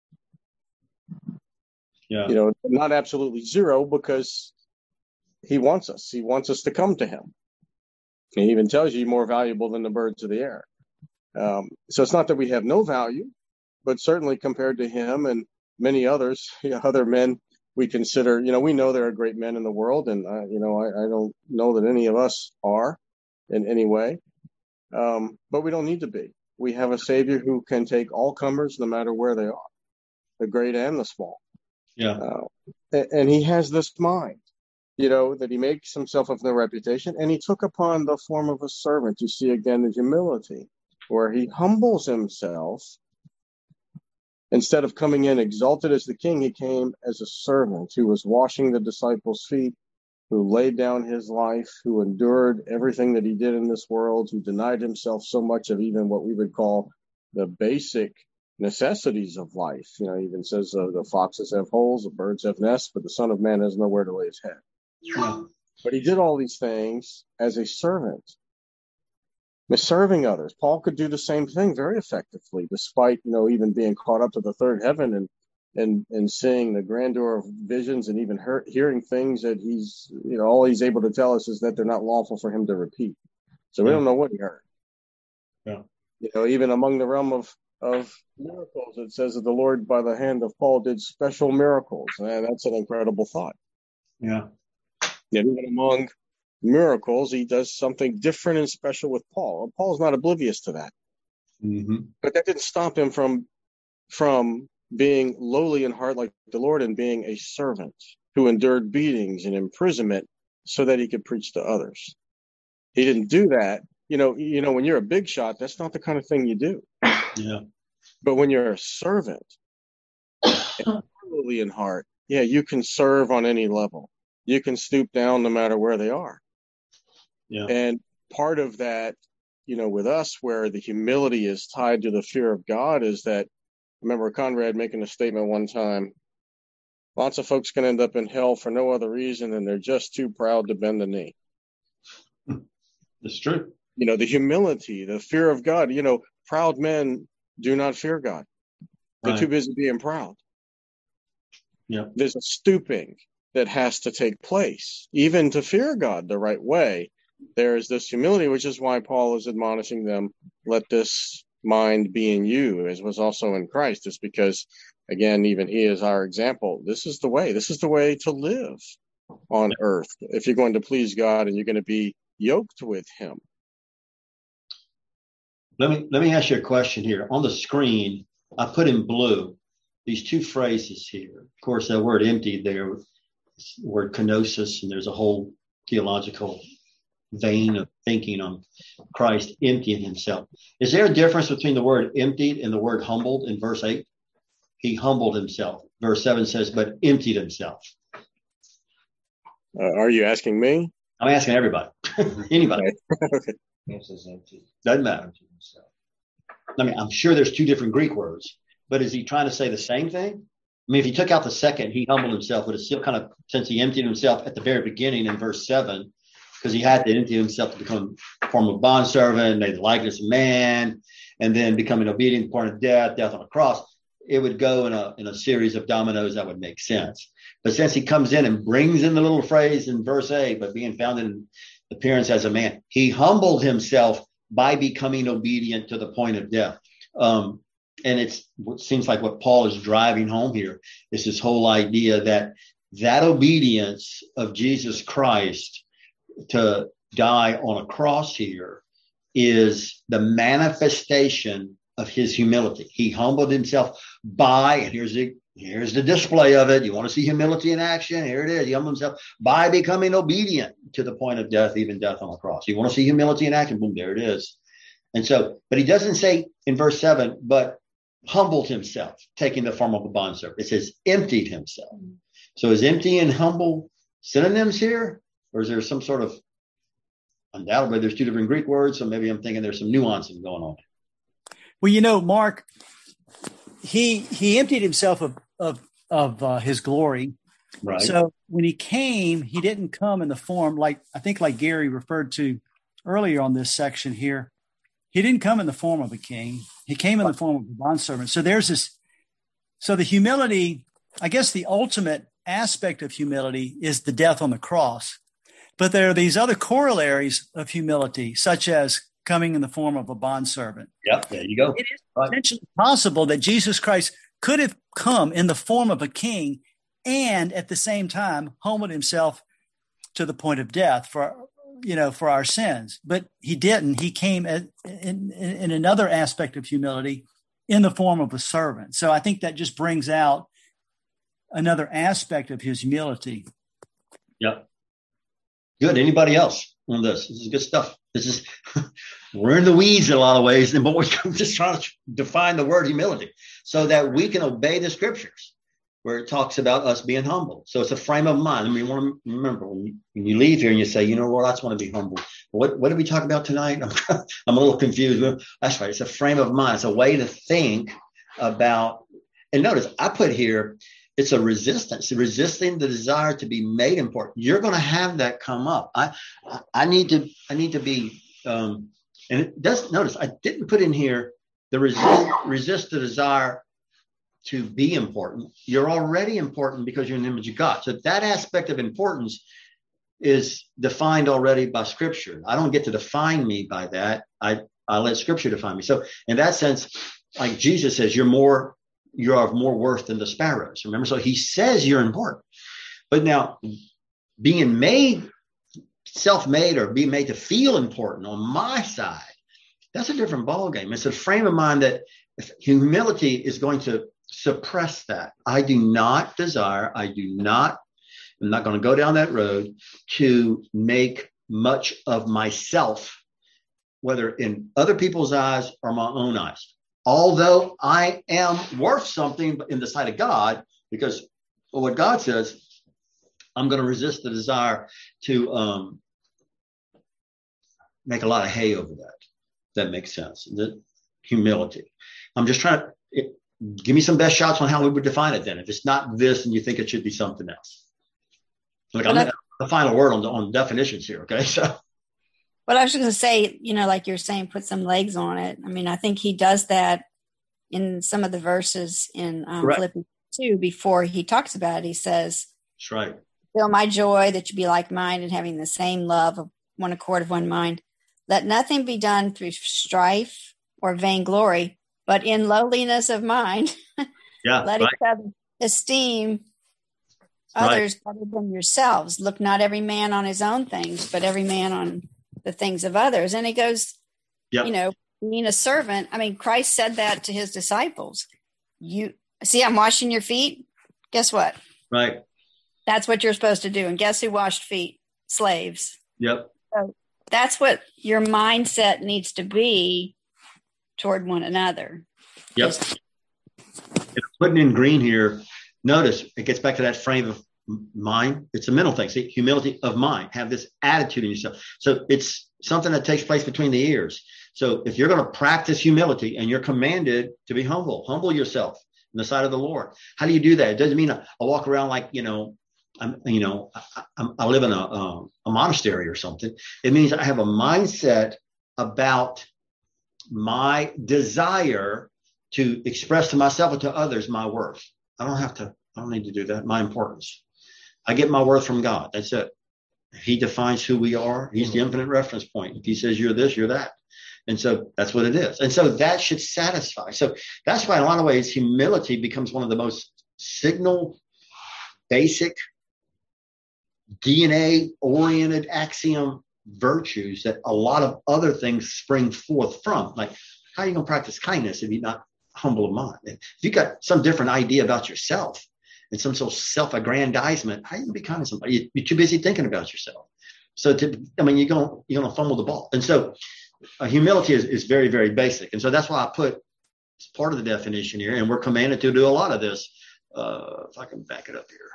Yeah. You know, not absolutely zero, because he wants us. He wants us to come to him. He even tells you more valuable than the birds of the air. Um, so it's not that we have no value, but certainly compared to him and many others, you know, other men we consider, you know, we know there are great men in the world, and, uh, you know, I, I don't know that any of us are in any way, um, but we don't need to be. We have a Savior who can take all comers no matter where they are. the great and the small. Yeah. Uh, and, and he has this mind, you know, that he makes himself of no reputation, and he took upon the form of a servant. You see again the humility, where he humbles himself. Instead of coming in exalted as the king, he came as a servant who was washing the disciples' feet, who laid down his life, who endured everything that he did in this world, who denied himself so much of even what we would call the basic necessities of life. You know, he even says uh, the foxes have holes, the birds have nests, but the Son of Man has nowhere to lay his head. Yeah. But he did all these things as a servant, serving others. Paul could do the same thing very effectively, despite, you know, even being caught up to the third heaven and and and seeing the grandeur of visions and even hear, hearing things that he's, you know, all he's able to tell us is that they're not lawful for him to repeat. So we Yeah. don't know what he heard. Yeah. You know, even among the realm of of miracles, it says that the Lord, by the hand of Paul, did special miracles. And that's an incredible thought. Yeah. Yet even among miracles, he does something different and special with Paul. Paul's not oblivious to that. Mm-hmm. But that didn't stop him from from being lowly in heart like the Lord and being a servant who endured beatings and imprisonment so that he could preach to others. He didn't do that. You know, you know, when you're a big shot, that's not the kind of thing you do. Yeah. But when you're a servant, and lowly in heart, yeah, you can serve on any level. You can stoop down no matter where they are. Yeah. And part of that, you know, with us, where the humility is tied to the fear of God, is that, I remember Conrad making a statement one time, lots of folks can end up in hell for no other reason than they're just too proud to bend the knee. It's true. You know, the humility, the fear of God, you know, proud men do not fear God. They're Right. too busy being proud. Yeah. There's a stooping that has to take place, even to fear God the right way. There is this humility, which is why Paul is admonishing them, let this mind be in you, as was also in Christ. It's because, again, even he is our example. This is the way. This is the way to live on earth if you're going to please God and you're going to be yoked with him. Let me let me ask you a question here. On the screen, I put in blue these two phrases here. Of course, that word emptied there, the word kenosis, and there's a whole theological vein of thinking on Christ emptying himself. Is there a difference between the word emptied and the word humbled in verse eight? He humbled himself. Verse seven says, but emptied himself. Uh, are you asking me? I'm asking everybody. Anybody. Okay. Answers empty. Doesn't matter. I mean, I'm sure there's two different Greek words, but is he trying to say the same thing? I mean, if you took out the second, he humbled himself, but it's still kind of, since he emptied himself at the very beginning in verse seven, because he had to empty himself to become a form of bondservant, made the likeness of man, and then becoming obedient to the point of death, death on a cross, it would go in a in a series of dominoes that would make sense. But since he comes in and brings in the little phrase in verse eight, but being found in appearance as a man, he humbled himself by becoming obedient to the point of death. Um, and it's what seems like what Paul is driving home here is this whole idea that that obedience of Jesus Christ to die on a cross here is the manifestation of his humility. He humbled himself by, and here's the here's the display of it. You want to see humility in action? Here it is. He humbled himself by becoming obedient to the point of death, even death on the cross. You want to see humility in action? Boom, there it is. And so, but he doesn't say in verse seven, but humbled himself, taking the form of a bondservant. It says emptied himself. So is empty and humble synonyms here? Or is there some sort of, undoubtedly there's two different Greek words, so maybe I'm thinking there's some nuances going on. Well, you know, Mark, he he emptied himself of of, of uh, his glory. Right. So when he came, he didn't come in the form like, I think like Gary referred to earlier on this section here. He didn't come in the form of a king. He came in the form of a bondservant. So there's this, so the humility, I guess the ultimate aspect of humility is the death on the cross. But there are these other corollaries of humility, such as coming in the form of a bondservant. Yep, there you go. It is potentially possible that Jesus Christ could have come in the form of a king and at the same time humbled himself to the point of death for, you know, for our sins. But he didn't. He came as, in, in, in another aspect of humility. in the form of a servant. So I think that just brings out another aspect of his humility. Yep. Good. Anybody else on this? This is good stuff. This is, we're in the weeds in a lot of ways, and but we're just trying to define the word humility so that we can obey the scriptures where it talks about us being humble. So it's a frame of mind. I mean, you want to remember when you, when you leave here and you say, you know what, I just want to be humble. What, what did we talk about tonight? I'm, I'm a little confused. That's right. It's a frame of mind. It's a way to think about, and notice I put here, it's a resistance, resisting the desire to be made important. You're going to have that come up. I, I need to, I need to be, um, and it does notice I didn't put in here the resist, resist the desire to be important. You're already important because you're in the image of God. So that aspect of importance is defined already by scripture. I don't get to define me by that. I, I let scripture define me. So in that sense, like Jesus says, you're more, you're of more worth than the sparrows. Remember? So he says you're important. But now being made, self-made, or being made to feel important on my side, that's a different ballgame. It's a frame of mind that humility is going to suppress that. I do not desire, I do not, I'm not going to go down that road to make much of myself, whether in other people's eyes or my own eyes. Although I am worth something in the sight of God, because well, what God says, I'm going to resist the desire to um, make a lot of hay over that. That makes sense. The humility. I'm just trying to it, give me some best shots on how we would define it then. If it's not this and you think it should be something else. Look, I'm the final word on, on definitions here, okay? So. Well, I was going to say, you know, like you're saying, put some legs on it. I mean, I think he does that in some of the verses in um, Philippians two before he talks about it. He says, that's right. Feel my joy that you be like-minded, having the same love of one accord of one mind. Let nothing be done through strife or vainglory, but in lowliness of mind. Yeah, let right. each other esteem others right. better than yourselves. Look not every man on his own things, but every man on the things of others. And he goes, yep. you know, being a servant. I mean, Christ said that to his disciples. You see, I'm washing your feet. Guess what? Right. That's what you're supposed to do. And guess who washed feet? Slaves. Yep. So that's what your mindset needs to be toward one another. Yep. Just, putting in green here, notice it gets back to that frame of mind. It's a mental thing. See, humility of mind. Have this attitude in yourself. So it's something that takes place between the ears. So if you're going to practice humility and you're commanded to be humble, humble yourself in the sight of the Lord. How do you do that? It doesn't mean I, I walk around like, you know, I'm, you know, I, I live in a, a, a monastery or something. It means I have a mindset about my desire to express to myself and to others my worth. I don't have to, I don't need to do that. My importance. I get my worth from God. That's it. He defines who we are. He's the infinite reference point. If he says you're this, you're that. And so that's what it is. And so that should satisfy. So that's why in a lot of ways, humility becomes one of the most signal, basic, D N A-oriented axiom virtues that a lot of other things spring forth from. Like, how are you going to practice kindness if you're not humble of mind? If you got some different idea about yourself and some sort of self-aggrandizement, how are you going to be kind to somebody? You're too busy thinking about yourself. So, to, I mean, you're going you're going to fumble the ball. And so uh, humility is, is very, very basic. And so that's why I put it's part of the definition here. And we're commanded to do a lot of this. Uh, if I can back it up here.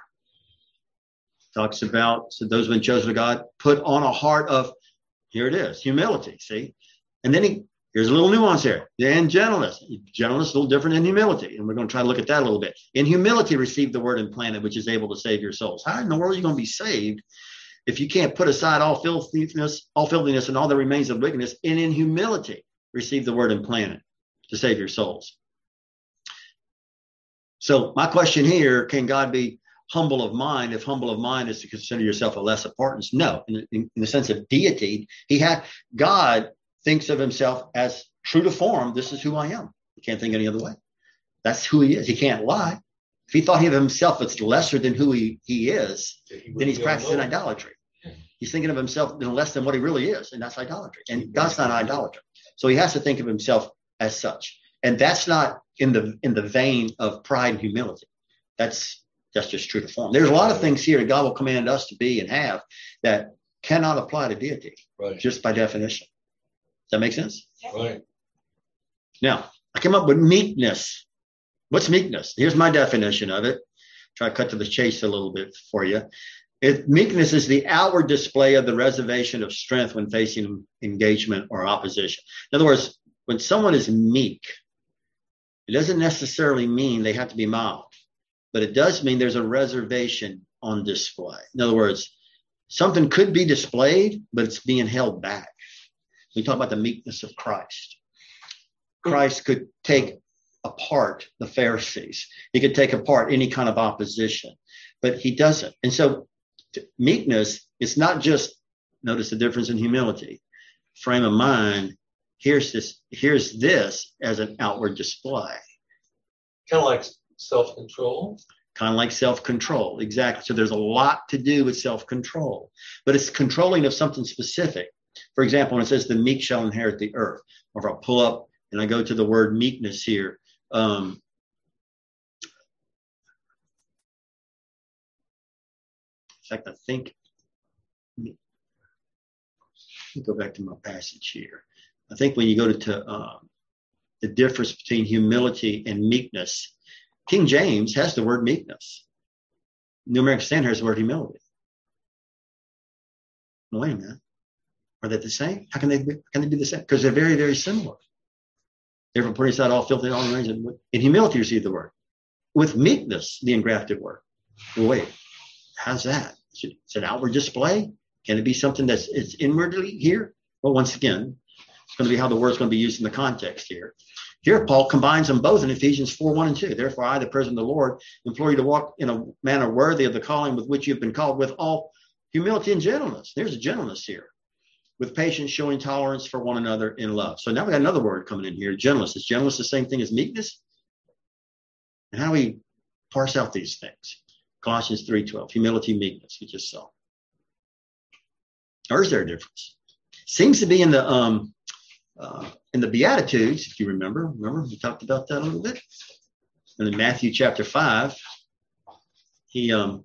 Talks about, so those who have been chosen of God, put on a heart of, here it is, humility, see? And then he, here's a little nuance here, and gentleness. Gentleness is a little different than humility, and we're going to try to look at that a little bit. In humility, receive the word implanted, which is able to save your souls. How in the world are you going to be saved if you can't put aside all filthiness, all filthiness and all that remains of wickedness, and in humility, receive the word implanted to save your souls? So my question here, can God be humble of mind if humble of mind is to consider yourself a less importance? No, in, in, in the sense of deity, he had God thinks of himself as true to form. This is who I am. You can't think any other way. That's who he is. He can't lie. If he thought of himself as lesser than who he, he is, he then he's practicing know. idolatry. Yeah. He's thinking of himself less than what he really is, and that's idolatry. And God's not an idolater. So he has to think of himself as such. And that's not in the in the vein of pride and humility. That's that's just true to form. There's a lot of things here that God will command us to be and have that cannot apply to deity, right, just by definition. Does that make sense? Right. Now, I came up with meekness. What's meekness? Here's my definition of it. Try to cut to the chase a little bit for you. It, meekness is the outward display of the reservation of strength when facing engagement or opposition. In other words, when someone is meek, it doesn't necessarily mean they have to be mild, but it does mean there's a reservation on display. In other words, something could be displayed, but it's being held back. We talk about the meekness of Christ. Christ could take apart the Pharisees. He could take apart any kind of opposition, but he doesn't. And so meekness is not just, notice the difference in humility, frame of mind. Here's this, here's this as an outward display. Kind of like self-control. Kind of like self-control. Exactly. So there's a lot to do with self-control, but it's controlling of something specific. For example, when it says the meek shall inherit the earth, or if I pull up and I go to the word meekness here, um, in fact, I think, let me go back to my passage here. I think when you go to, to um, the difference between humility and meekness, King James has the word meekness. New American Standard has the word humility. No, wait a minute. Are they the same? How can they be, can they be the same? Because they're very, very similar. Therefore, putting aside all filthy, all range. In humility, you receive the word. With meekness, the engrafted word. Well, wait, how's that? It's an outward display. Can it be something that's it's inwardly here? Well, once again, it's going to be how the word's going to be used in the context here. Here, Paul combines them both in Ephesians four, one and two. Therefore, I, the prisoner of the Lord, implore you to walk in a manner worthy of the calling with which you've been called, with all humility and gentleness. There's a gentleness here. With patience, showing tolerance for one another in love. So now we got another word coming in here, gentleness. Is gentleness the same thing as meekness? And how do we parse out these things? Colossians three twelve, humility, meekness, we just saw. Or is there a difference? Seems to be in the um, uh, in the Beatitudes, if you remember. Remember, we talked about that a little bit. And in Matthew chapter five, he um,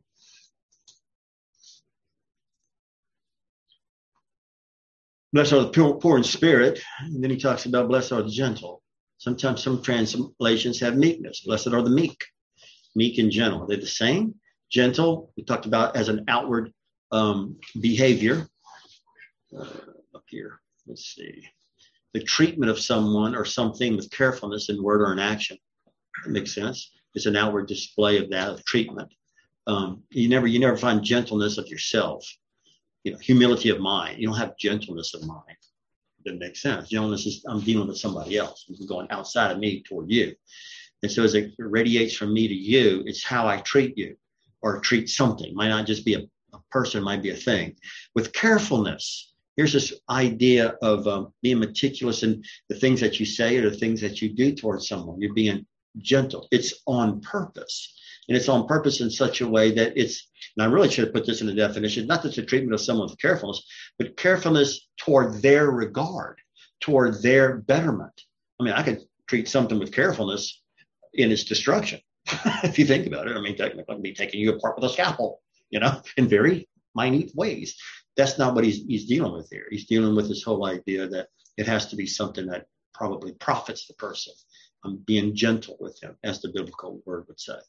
blessed are the poor in spirit. And then he talks about blessed are the gentle. Sometimes some translations have meekness. Blessed are the meek. Meek and gentle. Are they the same? Gentle, we talked about as an outward um, behavior. Uh, up here, let's see. The treatment of someone or something with carefulness in word or in action. That makes sense. It's an outward display of that, of treatment. Um, you never, you never find gentleness of yourself. You know, humility of mind. You don't have gentleness of mind. That makes sense. Gentleness is I'm dealing with somebody else. I'm going outside of me toward you. And so as it radiates from me to you, it's how I treat you or treat something. It might not just be a, a person, it might be a thing. With carefulness, here's this idea of um, being meticulous in the things that you say or the things that you do towards someone. You're being gentle. It's on purpose. And it's on purpose in such a way that it's, and I really should have put this in the definition, not just the treatment of someone with carefulness, but carefulness toward their regard, toward their betterment. I mean, I could treat something with carefulness in its destruction. If you think about it, I mean, technically I'd be taking you apart with a scalpel, you know, in very minute ways. That's not what he's, he's dealing with here. He's dealing with this whole idea that it has to be something that probably profits the person. I'm being gentle with him, as the biblical word would say.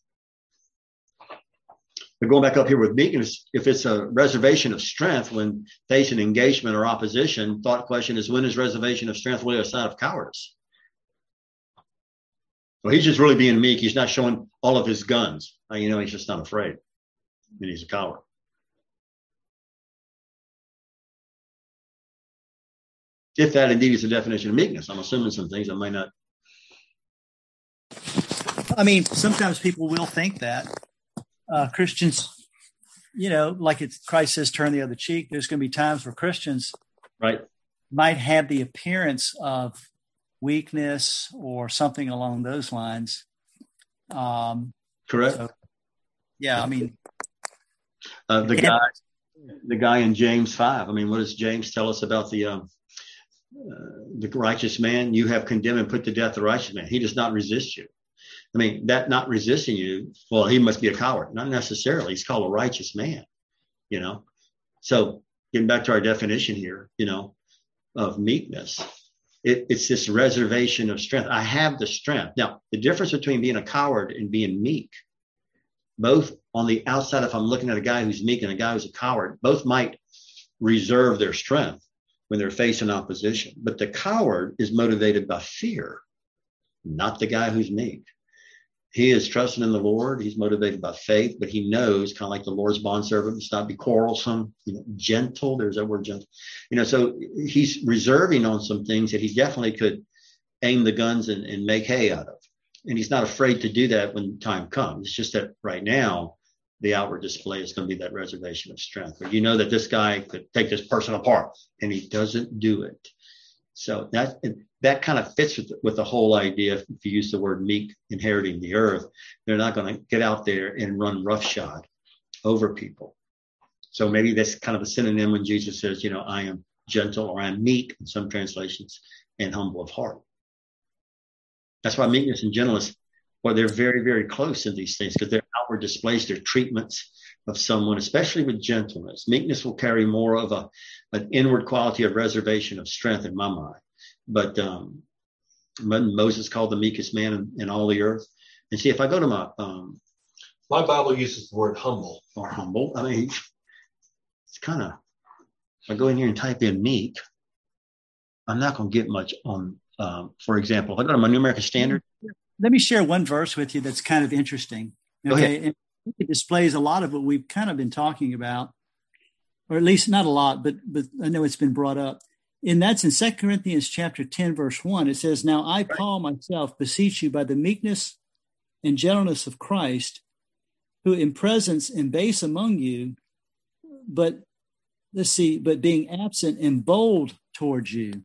But going back up here with meekness, if it's a reservation of strength when facing engagement or opposition, thought question is, when is reservation of strength really a sign of cowardice? Well, he's just really being meek. He's not showing all of his guns. Uh, you know, he's just not afraid. I mean, he's a coward. If that indeed is the definition of meekness, I'm assuming some things I might not. I mean, sometimes people will think that. Uh, Christians, you know, like it's Christ says, turn the other cheek. There's going to be times where Christians right might have the appearance of weakness or something along those lines. Um, Correct. So, yeah, I mean, uh, the guy, the guy in James five. I mean, what does James tell us about the um, uh, the righteous man, you have condemned and put to death the righteous man. He does not resist you. I mean, that not resisting you, well, he must be a coward. Not necessarily. He's called a righteous man, you know. So getting back to our definition here, you know, of meekness, it, it's this reservation of strength. I have the strength. Now, the difference between being a coward and being meek, both on the outside, if I'm looking at a guy who's meek and a guy who's a coward, both might reserve their strength when they're facing opposition. But the coward is motivated by fear, not the guy who's meek. He is trusting in the Lord. He's motivated by faith, but he knows, kind of like the Lord's bondservant, it's not be quarrelsome, you know, gentle. There's that word, gentle. You know, so he's reserving on some things that he definitely could aim the guns and, and make hay out of. And he's not afraid to do that when time comes. It's just that right now, the outward display is going to be that reservation of strength. But you know that this guy could take this person apart, and he doesn't do it. So that that kind of fits with, with the whole idea. If you use the word meek, inheriting the earth, they're not going to get out there and run roughshod over people. So maybe that's kind of a synonym when Jesus says, you know, I am gentle, or I am meek in some translations, and humble of heart. That's why meekness and gentleness, well, they're very, very close in these things, because they're outward displays, they're treatments of someone, especially with gentleness. Meekness will carry more of a an inward quality of reservation of strength in my mind. But um, Moses called the meekest man in, in all the earth. And see, if I go to my um, my Bible uses the word humble or humble. I mean, it's kind of, if I go in here and type in meek, I'm not going to get much on. Um, for example, if I go to my New American Standard. Let me share one verse with you that's kind of interesting. Okay, and it displays a lot of what we've kind of been talking about, or at least not a lot, but but I know it's been brought up. And that's in Second Corinthians chapter ten, verse one. It says, "Now I, Paul, myself, beseech you by the meekness and gentleness of Christ, who in presence am base among you, but let's see, but being absent and bold towards you."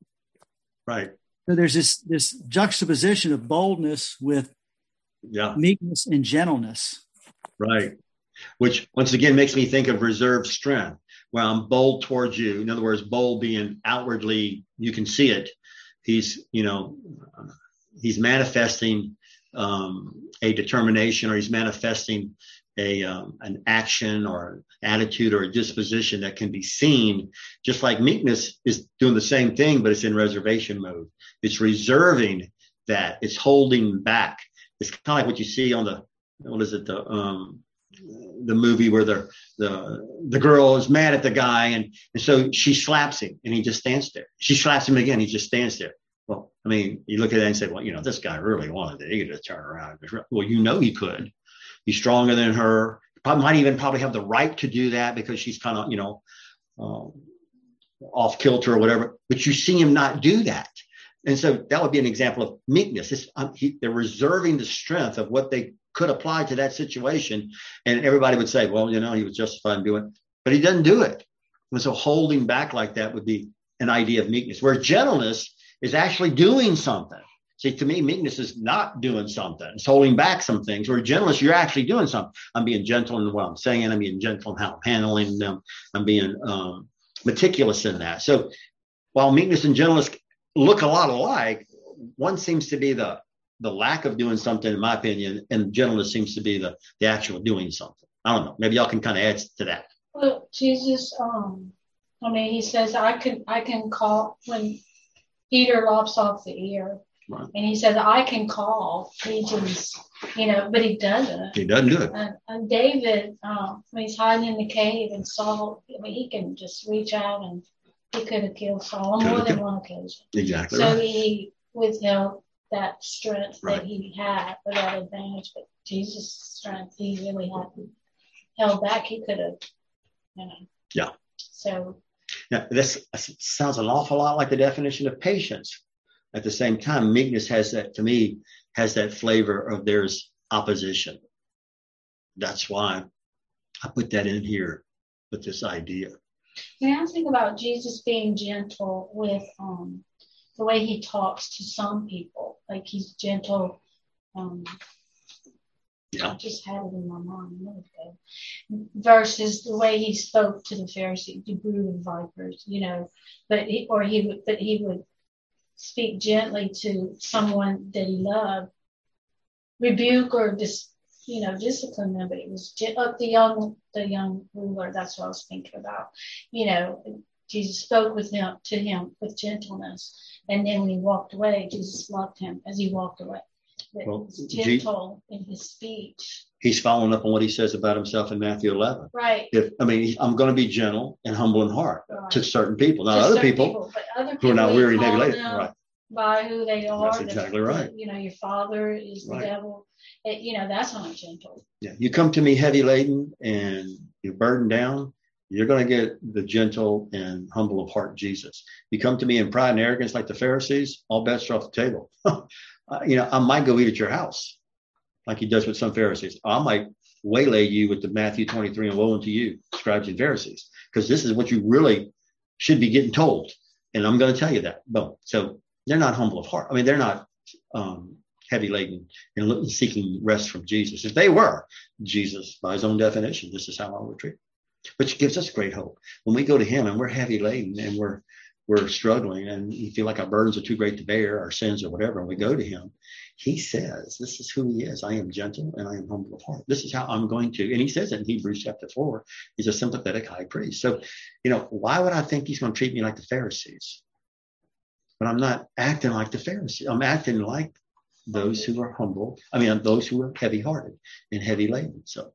Right. So there's this this juxtaposition of boldness with yeah. meekness and gentleness. Right. Which once again makes me think of reserved strength, where I'm bold towards you. In other words, bold being outwardly, you can see it. He's, you know, he's manifesting um, a determination, or he's manifesting a um, an action or attitude or a disposition that can be seen. Just like meekness is doing the same thing, but it's in reservation mode. It's reserving that. It's holding back. It's kind of like what you see on the, what is it, the um, the movie where the the the girl is mad at the guy, and, and so she slaps him, and he just stands there. She slaps him again, he just stands there. Well, I mean, you look at that and say, well, you know, this guy really wanted it. He could just turn around. Well, you know he could. He's stronger than her. Probably might even probably have the right to do that because she's kind of, you know, um, off kilter or whatever. But you see him not do that. And so that would be an example of meekness. It's, um, he, they're reserving the strength of what they could apply to that situation. And everybody would say, well, you know, he was justified in doing it. But he doesn't do it. And so holding back like that would be an idea of meekness, where gentleness is actually doing something. See, to me, meekness is not doing something. It's holding back some things. Where gentleness, you're actually doing something. I'm being gentle in what I'm saying. I'm being gentle in how I'm handling them. I'm being um, meticulous in that. So while meekness and gentleness look a lot alike, one seems to be the the lack of doing something, in my opinion, and gentleness seems to be the, the actual doing something. I don't know. Maybe y'all can kind of add to that. Well, Jesus, um, I mean, he says, I can, I can call when Peter lops off the ear. Right. And he says, I can call legions, you know, but he doesn't. He doesn't do it. And, and David, um, when he's hiding in the cave and Saul, I mean, he can just reach out and he could have killed Saul on more than one occasion. Exactly. So right. he withheld that strength right. that he had for that advantage. But Jesus' strength, he really hadn't held back. He could have, you know. Yeah. So. Now, this sounds an awful lot like the definition of patience. At the same time, meekness has that, to me, has that flavor of there's opposition. That's why I put that in here with this idea. When I think about Jesus being gentle with um, the way he talks to some people, like he's gentle um, Yeah. I just had it in my mind a minute ago. Versus the way he spoke to the Pharisees, the brood of vipers, you know, but he, or he would, but he would speak gently to someone that he loved, rebuke or dis, you know, discipline them. But it was uh, the young, the young ruler. That's what I was thinking about. You know, Jesus spoke with him to him with gentleness, and then when he walked away, Jesus loved him as he walked away. Well, gentle G- in his speech. He's following up on what he says about himself in Matthew eleven. Right. If I mean, I'm going to be gentle and humble in heart right. to certain people, not to other certain people, people, but other who are not weary and heavy call laden. them Right. By who they are. That's exactly the, right. You know, your father is the right. devil. It, you know, that's not gentle. Yeah. You come to me heavy laden and you're burdened down. You're going to get the gentle and humble of heart Jesus. You come to me in pride and arrogance like the Pharisees, all bets are off the table. uh, you know, I might go eat at your house like he does with some Pharisees. I might waylay you with the Matthew twenty-three and woe unto you, scribes and Pharisees, because this is what you really should be getting told. And I'm going to tell you that. Boom. So they're not humble of heart. I mean, they're not um, heavy laden and seeking rest from Jesus. If they were, Jesus, by his own definition, this is how I would treat. Which gives us great hope. When we go to him and we're heavy laden and we're we're struggling and we feel like our burdens are too great to bear, our sins or whatever, and we go to him, he says, this is who he is. I am gentle and I am humble of heart. This is how I'm going to. And he says it in Hebrews chapter four. He's a sympathetic high priest. So, you know, why would I think he's going to treat me like the Pharisees? But I'm not acting like the Pharisees. I'm acting like those who are humble. I mean, those who are heavy hearted and heavy laden. So,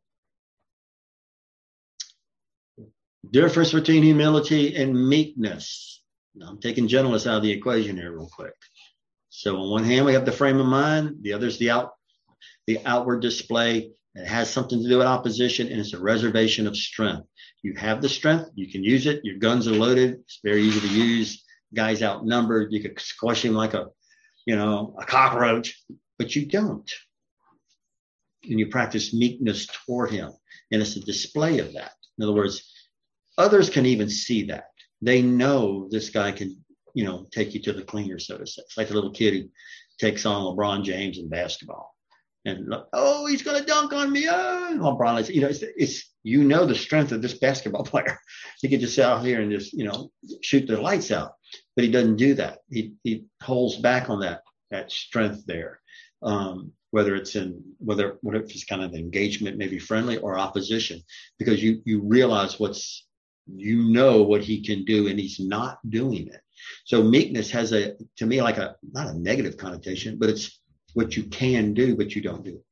difference between humility and meekness. Now, I'm taking gentleness out of the equation here real quick. So on one hand, we have the frame of mind. The other is the out, the outward display. It has something to do with opposition, and it's a reservation of strength. You have the strength. You can use it. Your guns are loaded. It's very easy to use. Guys outnumbered. You could squash him like a, you know, a cockroach, but you don't. And you practice meekness toward him. And it's a display of that. In other words, others can even see that. They know this guy can, you know, take you to the cleaner, so to say. It's like a little kid who takes on LeBron James in basketball. And, oh, he's going to dunk on me. Oh, LeBron is, you know, it's, it's, you know, the strength of this basketball player. He can just sit out here and just, you know, shoot the lights out. But he doesn't do that. He he holds back on that, that strength there. Um, whether it's in, whether, whether it's kind of engagement, maybe friendly or opposition, because you, you realize what's, you know what he can do and he's not doing it. So meekness has a, to me, like a, not a negative connotation, but it's what you can do, but you don't do.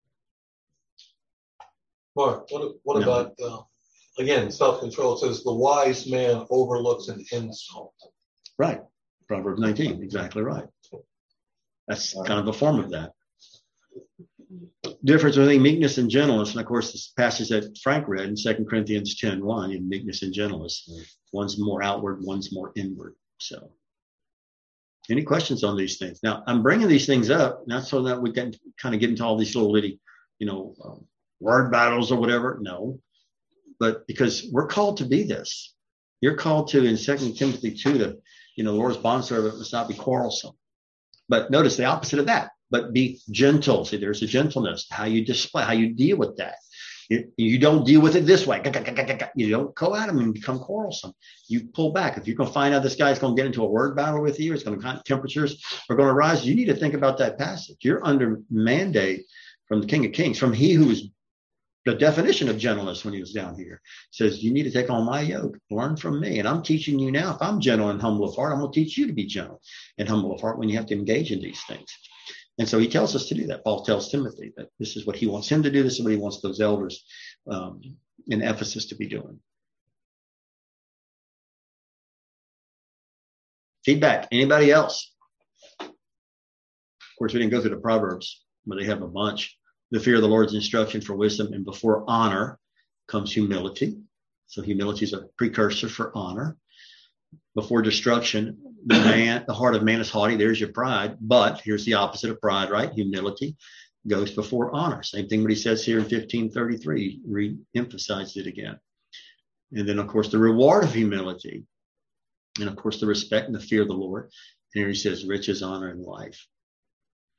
Mark, what, what no. about, uh, again, self-control? It says the wise man overlooks an insult. Right. Proverbs nineteen, exactly right. That's kind of a form of that. Difference between meekness and gentleness, and of course this passage that Frank read in Second Corinthians ten one, in meekness and gentleness. One's more outward, one's more inward. So any questions on these things? Now I'm bringing these things up not so that we can kind of get into all these little bitty, you know, um, word battles or whatever. No, but because we're called to be this. You're called to, in Second Timothy two, to, you know, the Lord's bondservant must not be quarrelsome. But notice the opposite of that. But be gentle. See, there's a gentleness, how you display, how you deal with that. You, you don't deal with it this way. You don't go at them and become quarrelsome. You pull back. If you're going to find out this guy's going to get into a word battle with you, it's going to, temperatures are going to rise. You need to think about that passage. You're under mandate from the King of Kings, from he who is the definition of gentleness when he was down here. Says, you need to take on my yoke, learn from me. And I'm teaching you now. If I'm gentle and humble of heart, I'm going to teach you to be gentle and humble of heart when you have to engage in these things. And so he tells us to do that. Paul tells Timothy that this is what he wants him to do. This is what he wants those elders um, in Ephesus to be doing. Feedback. Anybody else? Of course, we didn't go through the Proverbs, but they have a bunch. The fear of the Lord's instruction for wisdom, and before honor comes humility. So humility is a precursor for honor. Before destruction, the man, the heart of man is haughty. There's your pride. But here's the opposite of pride, right? Humility goes before honor. Same thing what he says here in fifteen thirty-three, re-emphasized it again. And then, of course, the reward of humility. And, of course, the respect and the fear of the Lord. And here he says, riches, honor, and life.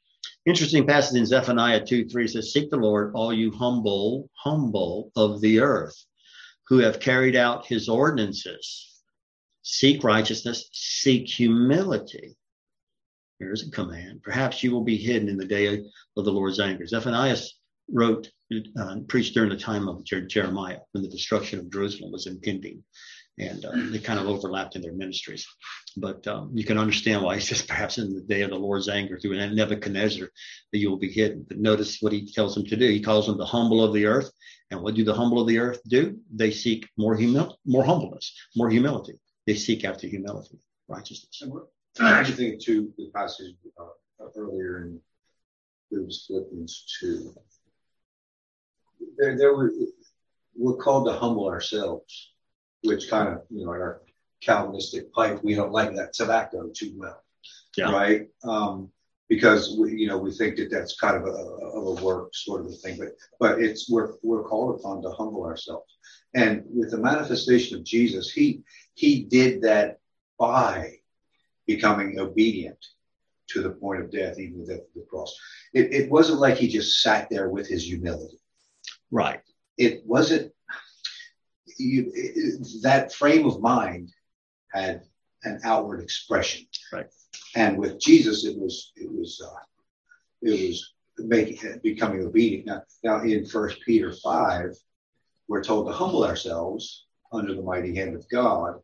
Interesting passage in Zephaniah two three says, seek the Lord, all you humble, humble of the earth, who have carried out his ordinances. Seek righteousness, seek humility. Here's a command. Perhaps you will be hidden in the day of the Lord's anger. Zephaniah wrote, uh, preached during the time of Jeremiah, when the destruction of Jerusalem was impending. And uh, they kind of overlapped in their ministries. But um, you can understand why he says perhaps in the day of the Lord's anger through Nebuchadnezzar that you will be hidden. But notice what he tells them to do. He calls them the humble of the earth. And what do the humble of the earth do? They seek more humil- more humbleness, more humility. They seek after humility, righteousness. I think too, the passage uh, earlier in Philippians two, there, there were, we're called to humble ourselves, which kind of, you know, our Calvinistic pipe, we don't like that tobacco too well, yeah. Right? Um, because we, you know, we think that that's kind of a, of a work sort of a thing, but but it's we're we're called upon to humble ourselves, and with the manifestation of Jesus, he he did that by becoming obedient to the point of death, even the death of the cross. It, it wasn't like he just sat there with his humility, right? It wasn't. You, it, that frame of mind had an outward expression, right? And with Jesus, it was it was uh, it was making becoming obedient. Now, now in First Peter five, we're told to humble ourselves under the mighty hand of God.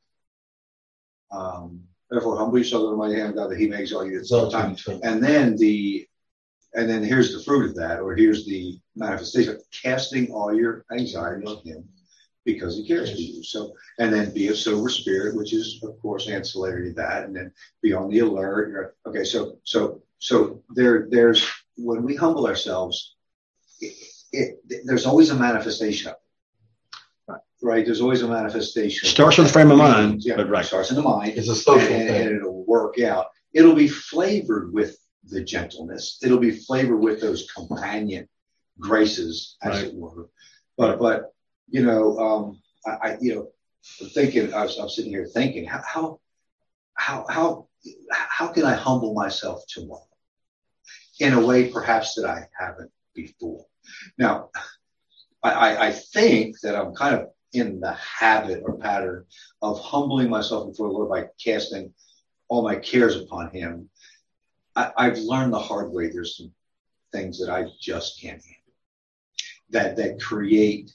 Um, Therefore, humble yourself under the mighty hand of God, that He may exalt you at some time. And then the and then here's the fruit of that, or here's the manifestation: casting all your anxiety on Him, because He cares for you. So, and then be of sober spirit, which is, of course, ancillary to that. And then be on the alert. Okay, so, so, so there, there's when we humble ourselves, it, it, there's always a manifestation. Right. right, there's always a manifestation. Starts with the frame of mind, yeah, but right, starts in the mind. It's a social and, thing, and it'll work out. It'll be flavored with the gentleness. It'll be flavored with those companion graces, as right. it were. But, but. You know, um, I, I, you know, thinking, I was, I was sitting here thinking, how, how, how, how, how can I humble myself tomorrow in a way perhaps that I haven't before? Now, I, I think that I'm kind of in the habit or pattern of humbling myself before the Lord by casting all my cares upon Him. I, I've learned the hard way. There's some things that I just can't handle that, that create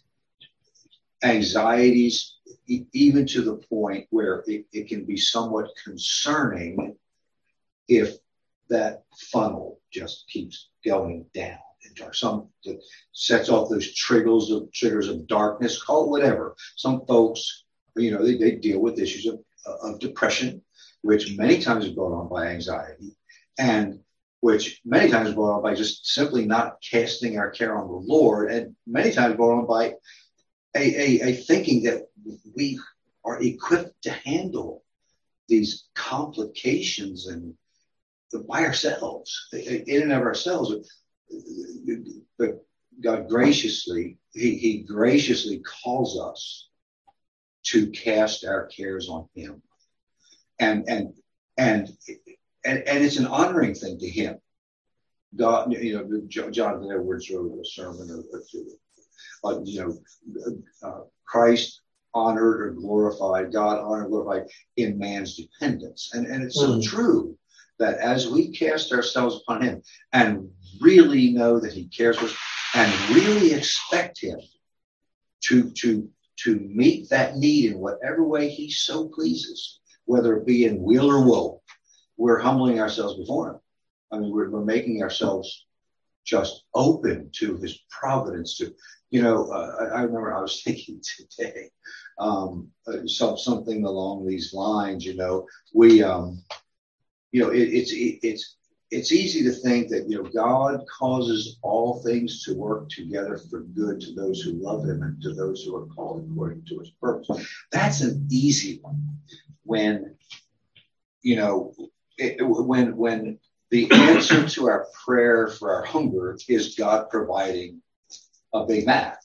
anxieties, even to the point where it, it can be somewhat concerning if that funnel just keeps going down into some that sets off those triggers of triggers of darkness, call it whatever. Some folks, you know, they, they deal with issues of, of depression, which many times is brought on by anxiety, and which many times is brought on by just simply not casting our care on the Lord, and many times brought on by A, a, a thinking that we are equipped to handle these complications and by ourselves, in and of ourselves. But God graciously, he, he graciously calls us to cast our cares on Him. And, and, and, and, and it's an honoring thing to Him. God, you know, Jonathan Edwards wrote a sermon or, or two. Uh, you know, uh, Christ honored or glorified, God honored and glorified in man's dependence. And, and it's so mm. true that as we cast ourselves upon Him and really know that He cares for us and really expect Him to, to, to meet that need in whatever way He so pleases, whether it be in weal or woe, we're humbling ourselves before Him. I mean, we're, we're making ourselves just open to His providence, to You know, uh, I, I remember I was thinking today, um, uh, some, something along these lines. You know, we, um, you know, it, it's it, it's it's easy to think that you know God causes all things to work together for good to those who love Him and to those who are called according to His purpose. That's an easy one. When you know, it, when when the answer to our prayer for our hunger is God providing a Big Mac.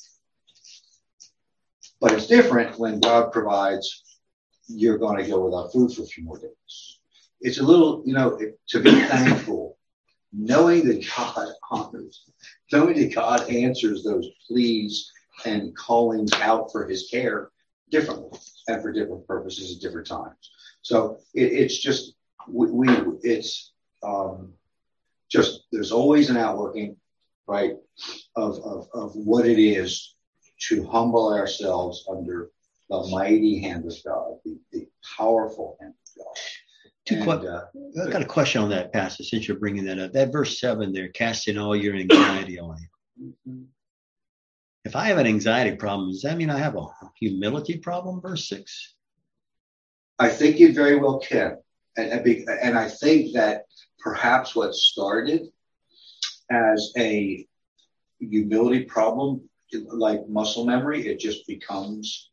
But it's different when God provides, you're going to go without food for a few more days. It's a little, you know, it, to be thankful knowing that God honors, knowing that God answers those pleas and callings out for his care differently and for different purposes at different times. So it, it's just, we, we it's um, just, there's always an outworking, right, of, of, of what it is to humble ourselves under the mighty hand of God, the, the powerful hand of God. Two And, que- uh, I've got a question on that passage since you're bringing that up. That verse seven there, casting all your anxiety on him. If I have an anxiety problem, does that mean I have a humility problem? Verse six. I think you very well can. And, and, be, and I think that perhaps what started as a humility problem, like muscle memory, it just becomes,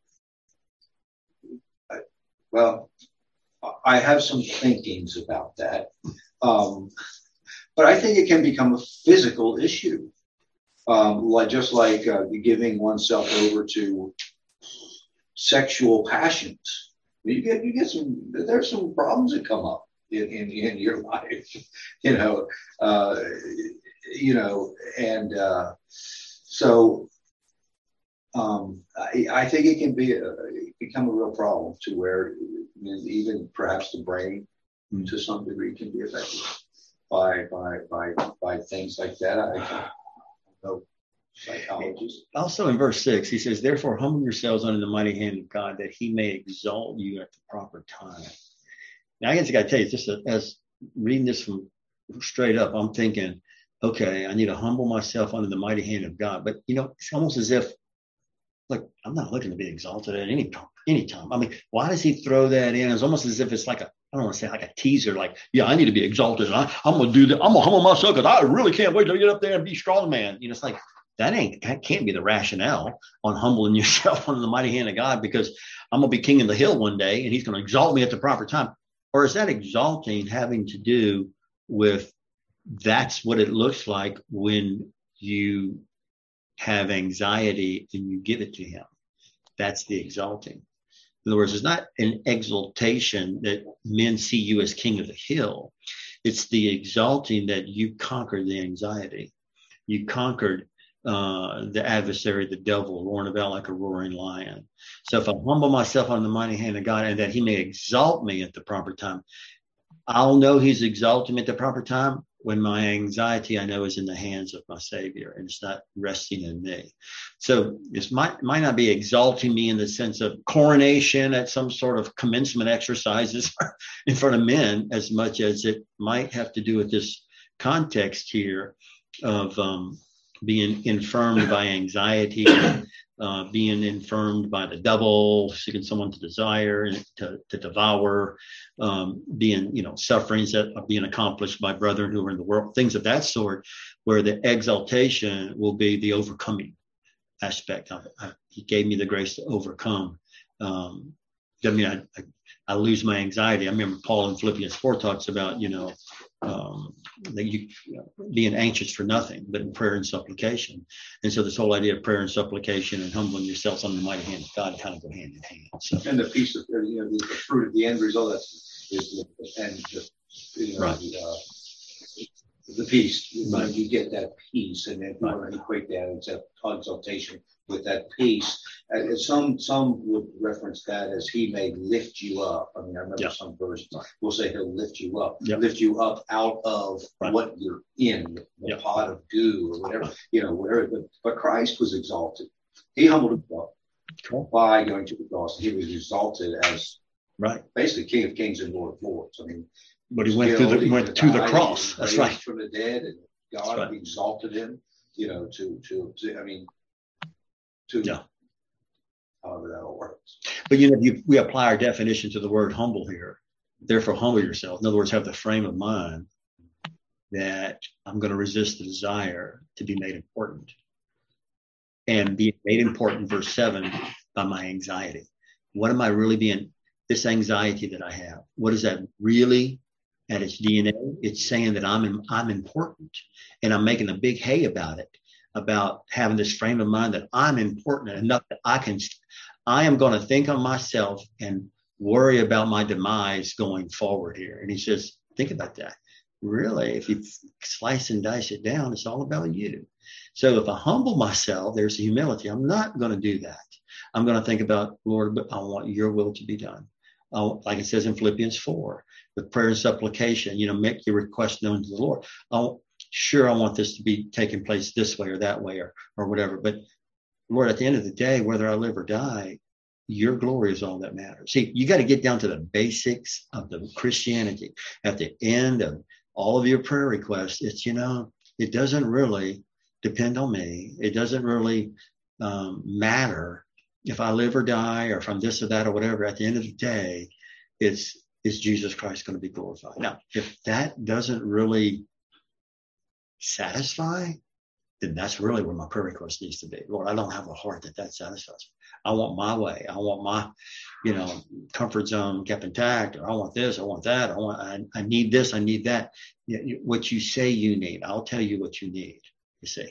well, I have some thinkings about that. Um, but I think it can become a physical issue. Um, like just like uh, giving oneself over to sexual passions. You get, you get some, there's some problems that come up in, in, in your life, you know, uh, you know, and uh, so um, I, I think it can be a, become a real problem to where even perhaps the brain mm-hmm. to some degree can be affected by, by, by, by things like that. I don't know. Psychologist. Also in verse six, he says, therefore humble yourselves under the mighty hand of God that he may exalt you at the proper time. Now I guess I got to tell you, just as reading this from straight up, I'm thinking, okay, I need to humble myself under the mighty hand of God. But you know, it's almost as if, look, I'm not looking to be exalted at any time. Any time. I mean, why does he throw that in? It's almost as if it's like a, I don't want to say like a teaser, like, yeah, I need to be exalted. I, I'm going to do that. I'm going to humble myself because I really can't wait to get up there and be strong man. You know, it's like, That ain't that can't be the rationale on humbling yourself under the mighty hand of God because I'm gonna be king of the hill one day and he's gonna exalt me at the proper time. Or is that exalting having to do with that's what it looks like when you have anxiety and you give it to him? That's the exalting. In other words, it's not an exaltation that men see you as king of the hill. It's the exalting that you conquered the anxiety. You conquered Uh, the adversary, the devil, roaring about like a roaring lion. So if I humble myself under the mighty hand of God and that he may exalt me at the proper time, I'll know he's exalting me at the proper time when my anxiety, I know, is in the hands of my Savior and it's not resting in me. So this might, might not be exalting me in the sense of coronation at some sort of commencement exercises in front of men as much as it might have to do with this context here of, um, being infirmed by anxiety, uh, being infirmed by the devil, seeking someone to desire and to, to devour, um, being, you know, sufferings that are being accomplished by brethren who are in the world, things of that sort, where the exaltation will be the overcoming aspect of it. I, he gave me the grace to overcome. Um, I mean, I, I, I lose my anxiety. I remember Paul in Philippians four talks about, you know, um, that you, you know, being anxious for nothing, but in prayer and supplication. And so this whole idea of prayer and supplication and humbling yourselves under the mighty hand of God kind of go hand in hand. So, and the piece of, you know, the, the fruit of the end result is, is the, and just, you know, right. the, uh, the peace. Right. When you get that peace, and then you want to equate that into exaltation with that peace. And some some would reference that as he may lift you up. I mean, I remember yeah. some versions will say he'll lift you up, yep. lift you up out of right. what you're in, the yep. pot of goo or whatever, right. you know, whatever. But, but Christ was exalted. He humbled himself cool. by going to the cross. He was exalted as right, basically King of Kings and Lord of Lords. I mean, but he went through the went to the cross. That's right. From the dead, and God right. exalted him. You know, to to, to I mean, to yeah. however that all works. But you know, you, we apply our definition to the word humble here. Therefore, humble yourself. In other words, have the frame of mind that I'm going to resist the desire to be made important, and be made important. Verse seven by my anxiety. What am I really being? This anxiety that I have. What is that really? At its D N A, it's saying that I'm I'm important, and I'm making a big hay about it, about having this frame of mind that I'm important enough that I can, I am going to think on myself and worry about my demise going forward here. And he says, think about that. really, if you slice and dice it down, it's all about you. So if I humble myself, there's humility. I'm not going to do that. I'm going to think about, Lord, but I want your will to be done. I'll, like it says in Philippians four, with prayer and supplication, you know, make your request known to the Lord. I'll, sure, I want this to be taking place this way or that way or, or whatever. But Lord, at the end of the day, whether I live or die, your glory is all that matters. See, you got to get down to the basics of the Christianity. At the end of all of your prayer requests, it's, you know, it doesn't really depend on me. It doesn't really um, matter if I live or die or if I'm this or that or whatever. At the end of the day, it's, is Jesus Christ going to be glorified? Now, if that doesn't really satisfy, then that's really where my prayer request needs to be. Lord, I don't have a heart that that satisfies. I want my way. I want my, you know, comfort zone kept intact, or I want this, I want that. I want, I, I need this, I need that. What you say you need, I'll tell you what you need, you see.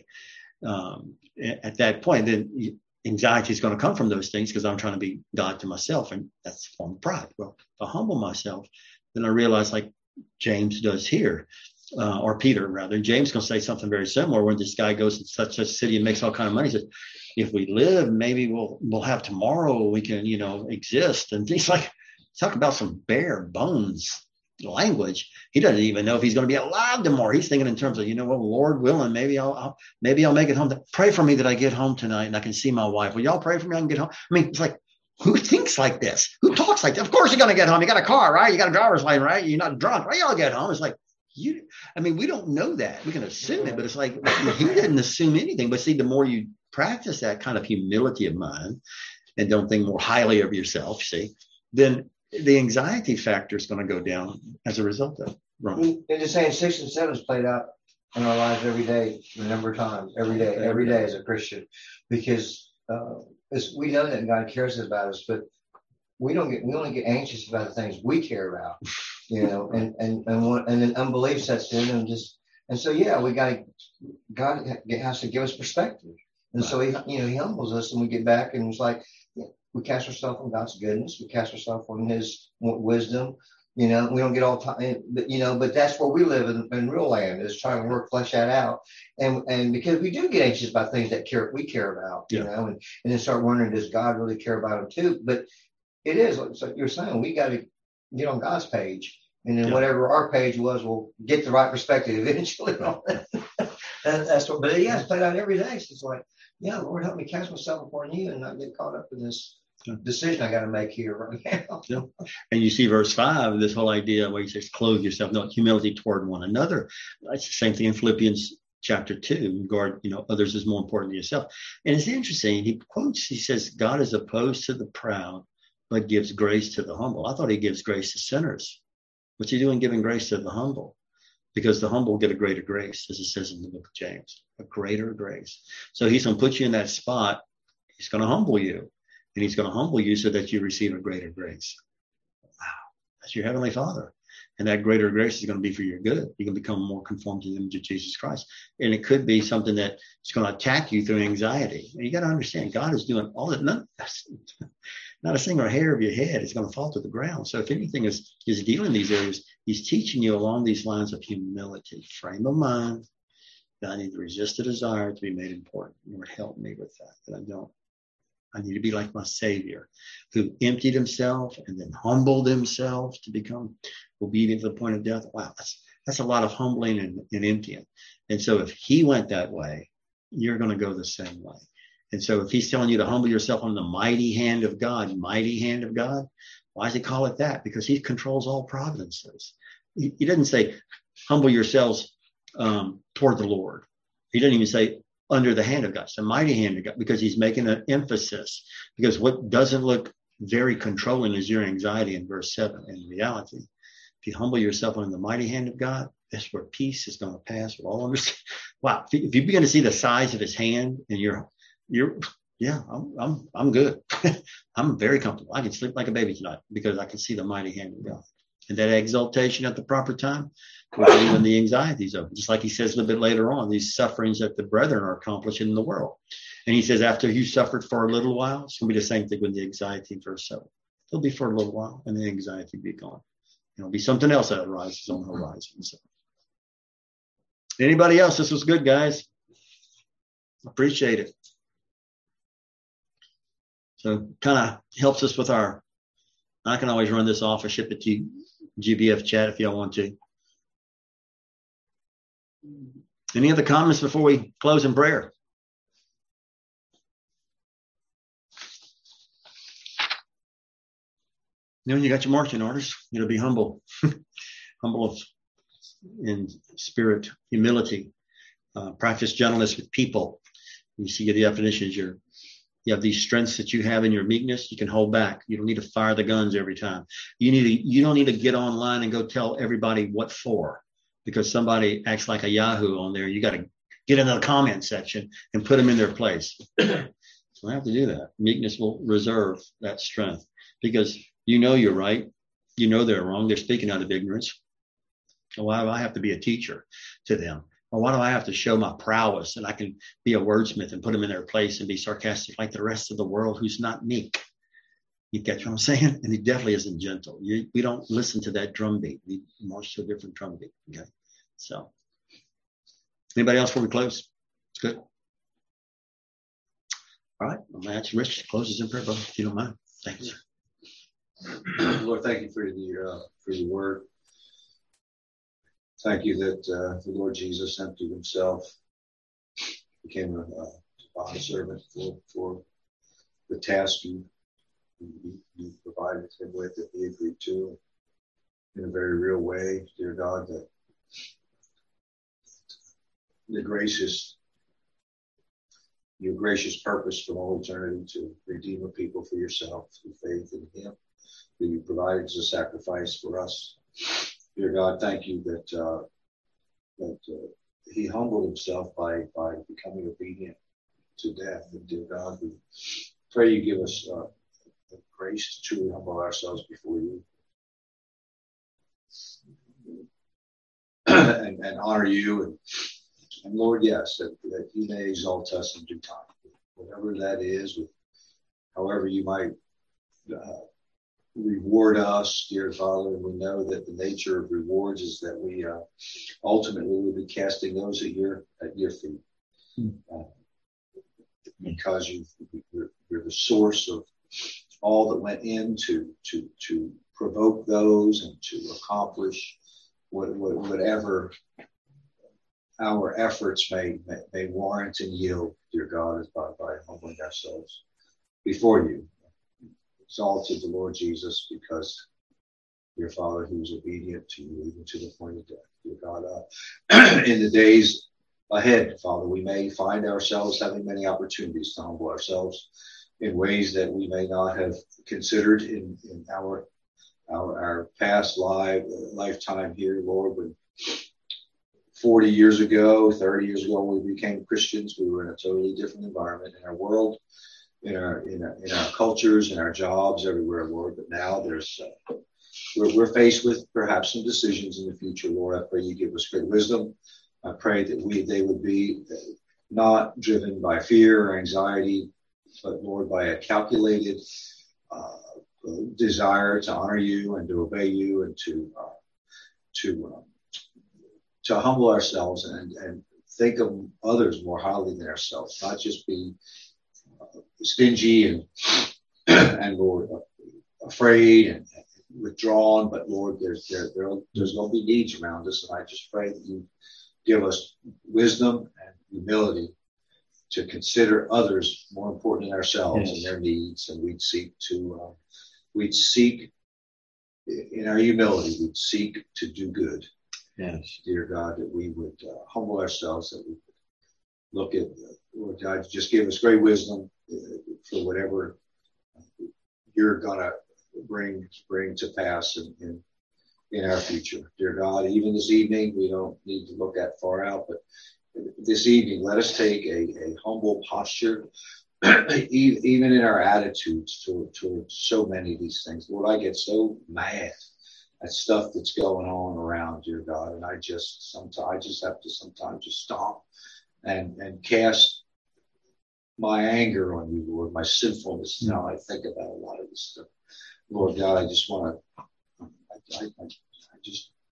Um, at that point, then anxiety is going to come from those things because I'm trying to be God to myself, and that's a form of pride. Well, if I humble myself, then I realize, like James does here, Uh, or Peter rather. James going to say something very similar when this guy goes to such a city and makes all kind of money. He says, if we live, maybe we'll we'll have tomorrow. We can, you know, exist. And he's like, talk about some bare bones language. He doesn't even know if he's going to be alive tomorrow. He's thinking in terms of, you know what, Lord willing, maybe I'll, I'll maybe I'll make it home. Pray for me that I get home tonight and I can see my wife. Will y'all pray for me? I can get home. I mean, it's like, who thinks like this? Who talks like this? Of course you're going to get home. You got a car, right? You got a driver's license, right? You're not drunk, right? Y'all get home. It's like, You, I mean, we don't know that. We can assume it, but it's like he didn't assume anything. But see, the more you practice that kind of humility of mind and don't think more highly of yourself, see, then the anxiety factor is going to go down as a result of it. Right. And just saying six and seven is played out in our lives every day, a number of times, every day, every day as a Christian, because uh, we know that God cares about us, but we don't get, we only get anxious about the things we care about, you know, and, and, and, one, and then unbelief sets in and just, and so, yeah, we got to, God has to give us perspective. And so he, you know, he humbles us and we get back and it's like, we cast ourselves on God's goodness. We cast ourselves on his wisdom, you know, we don't get all time, but, you know, but that's where we live in, in real land, is trying to work, flesh that out. And, and because we do get anxious about things that care, we care about, you yeah. know, and, and then start wondering, does God really care about them too? But it is, like you're saying, we got to get on God's page. And then yeah. whatever our page was, we'll get the right perspective eventually on that. That's what, but yeah, it's played out every day. So it's like, yeah, Lord, help me cast myself upon you and not get caught up in this yeah. decision I got to make here right now. Yeah. And you see verse five, this whole idea where he says, clothe yourself, no, humility toward one another. It's the same thing in Philippians chapter two, regard, you know, others is more important than yourself. And it's interesting. He quotes, he says, God is opposed to the proud, but gives grace to the humble. I thought he gives grace to sinners. What's he doing giving grace to the humble? Because the humble get a greater grace, as it says in the book of James, a greater grace. So he's going to put you in that spot. He's going to humble you, and he's going to humble you so that you receive a greater grace. Wow. That's your heavenly Father. And that greater grace is going to be for your good. You can become more conformed to the image of Jesus Christ. And it could be something that is going to attack you through anxiety. And you got to understand, God is doing all that. None, not a single hair of your head is going to fall to the ground. So if anything is, is dealing in these areas, he's teaching you along these lines of humility, frame of mind, that I need to resist the desire to be made important. Lord, help me with that, that I don't. I need to be like my Savior, who emptied himself and then humbled himself to become obedient to the point of death. Wow, that's that's a lot of humbling and, and emptying. And so if he went that way, you're going to go the same way. And so if he's telling you to humble yourself on the mighty hand of God, mighty hand of God, why does he call it that? Because he controls all providences. He, he doesn't say humble yourselves um, toward the Lord. He doesn't even say under the hand of God. It's the mighty hand of God, because he's making an emphasis. Because what doesn't look very controlling is your anxiety in verse seven. In reality, if you humble yourself under the mighty hand of God, that's where peace is going to pass. We'll all understand. Wow. If you begin to see the size of his hand and you're, you're, yeah, I'm, I'm, I'm good. I'm very comfortable. I can sleep like a baby tonight because I can see the mighty hand of God. And that exaltation at the proper time, when the anxiety is over. Just like he says a little bit later on, these sufferings that the brethren are accomplishing in the world. And he says, after you suffered for a little while, it's going to be the same thing with the anxiety in verse seven. It'll be for a little while, and the anxiety will be gone. It'll be something else that arises on the horizon. So Anybody else? This was good, guys. Appreciate it. So kind of helps us with our, I can always run this off or ship it to G B F chat if y'all want to. Any other comments before we close in prayer? You know, you got your marching orders. You know, be humble, humble of in spirit, humility, uh, practice gentleness with people. You see the definitions. You're, you have these strengths that you have in your meekness. You can hold back. You don't need to fire the guns every time. You need to, you don't need to get online and go tell everybody what for, because somebody acts like a Yahoo on there. You got to get into the comment section and put them in their place. So I have to do that. Meekness will reserve that strength, because you know you're right. You know they're wrong. They're speaking out of ignorance. So why do I have to be a teacher to them? Or why do I have to show my prowess and I can be a wordsmith and put them in their place and be sarcastic like the rest of the world who's not meek? You get what I'm saying? And he definitely isn't gentle. You, we don't listen to that drum beat. We march to a different drum beat. Okay. So anybody else before we close? It's good. All right. I'm going to ask Rich to close us in prayer, brother, if you don't mind. Thanks. Lord, thank you for your, uh, for your word. Thank you that uh, the Lord Jesus emptied himself, became a, a bond servant for, for the task you, you, you provided him with, that he agreed to in a very real way, dear God, that the gracious, your gracious purpose from all eternity to redeem a people for yourself through faith in him, that you provided as a sacrifice for us. Dear God, thank you that uh, that uh, he humbled himself by, by becoming obedient to death. And dear God, we pray you give us uh, the grace to truly humble ourselves before you and, and honor you. And, and Lord, yes, that, that you may exalt us in due time. Whatever that is, with however you might uh, reward us, dear Father, and we know that the nature of rewards is that we uh, ultimately will be casting those at your at your feet, uh, because you you're, you're the source of all that went into to to provoke those and to accomplish what, what, whatever our efforts may, may may warrant and yield, dear God, is by, by humbling ourselves before you. Exalted the Lord Jesus, because your Father who was obedient to you even to the point of death. Dear God, uh, in the days ahead, Father, we may find ourselves having many opportunities to humble ourselves in ways that we may not have considered in, in our, our our past life lifetime here, Lord. When forty years ago, thirty years ago, when we became Christians, we were in a totally different environment in our world. In our, in our in our cultures, in our jobs, everywhere, Lord. But now there's uh, we're, we're faced with perhaps some decisions in the future, Lord. I pray you give us great wisdom. I pray that we they would be not driven by fear or anxiety, but Lord, by a calculated uh, desire to honor you and to obey you and to uh, to um, to humble ourselves and and think of others more highly than ourselves, not just be Uh, stingy and and Lord uh, afraid and withdrawn, but Lord, there's there, there there's going to be needs around us, and I just pray that you give us wisdom and humility to consider others more important than ourselves. Yes. And their needs, and we'd seek to uh, we'd seek in our humility, we'd seek to do good. Yes, dear God, that we would uh, humble ourselves, that we would look at. Uh, Lord God, just give us great wisdom uh, for whatever you're going to bring bring to pass in, in in our future. Dear God, even this evening, we don't need to look that far out, but this evening, let us take a, a humble posture, even in our attitudes toward, toward so many of these things. Lord, I get so mad at stuff that's going on around, dear God, and I just sometimes I just have to sometimes just stop and and cast my anger on you, Lord, my sinfulness. Now I think about a lot of this stuff. Lord God, I just want to, I, I, I just,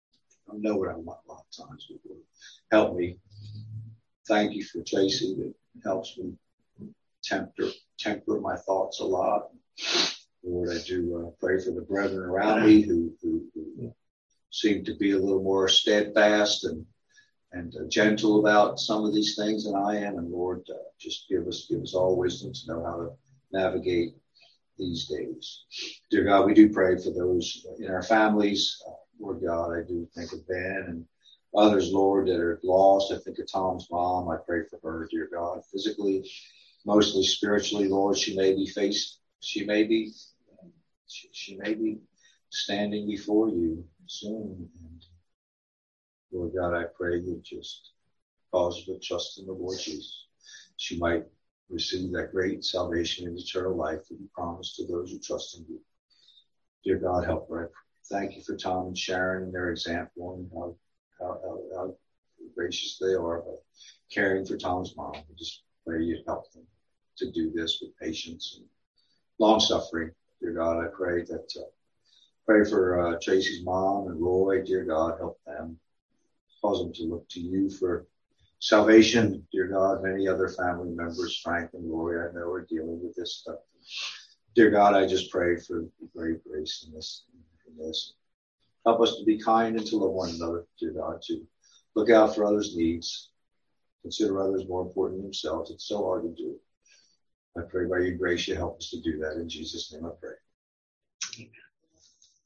I know what I want a lot of times. Help me. Thank you for Tracy. That helps me temper temper my thoughts a lot. Lord, I do uh, pray for the brethren around me who, who, who seem to be a little more steadfast and and uh, gentle about some of these things than I am. And Lord, uh, just give us give us all wisdom to know how to navigate these days. Dear God, we do pray for those in our families. Uh, Lord God, I do think of Ben and others, Lord, that are lost. I think of Tom's mom. I pray for her, dear God, physically, mostly spiritually, Lord. She may be faced, she may be, she, she may be standing before you soon. And Lord God, I pray you just cause her to trust in the Lord Jesus. She might receive that great salvation and eternal life that you promised to those who trust in you. Dear God, help her. I thank you for Tom and Sharon and their example and how, how, how, how gracious they are by caring for Tom's mom. I just pray you help them to do this with patience and long suffering. Dear God, I pray that uh, pray for uh, Tracy's mom and Roy. Dear God, help them. Cause them to look to you for salvation. Dear God, many other family members, Frank and Roy, I know are dealing with this stuff. Dear God, I just pray for great grace in this. In this. Help us to be kind and to love one another, dear God, to look out for others' needs, consider others more important than themselves. It's so hard to do. I pray by your grace you help us to do that. In Jesus' name I pray. Amen.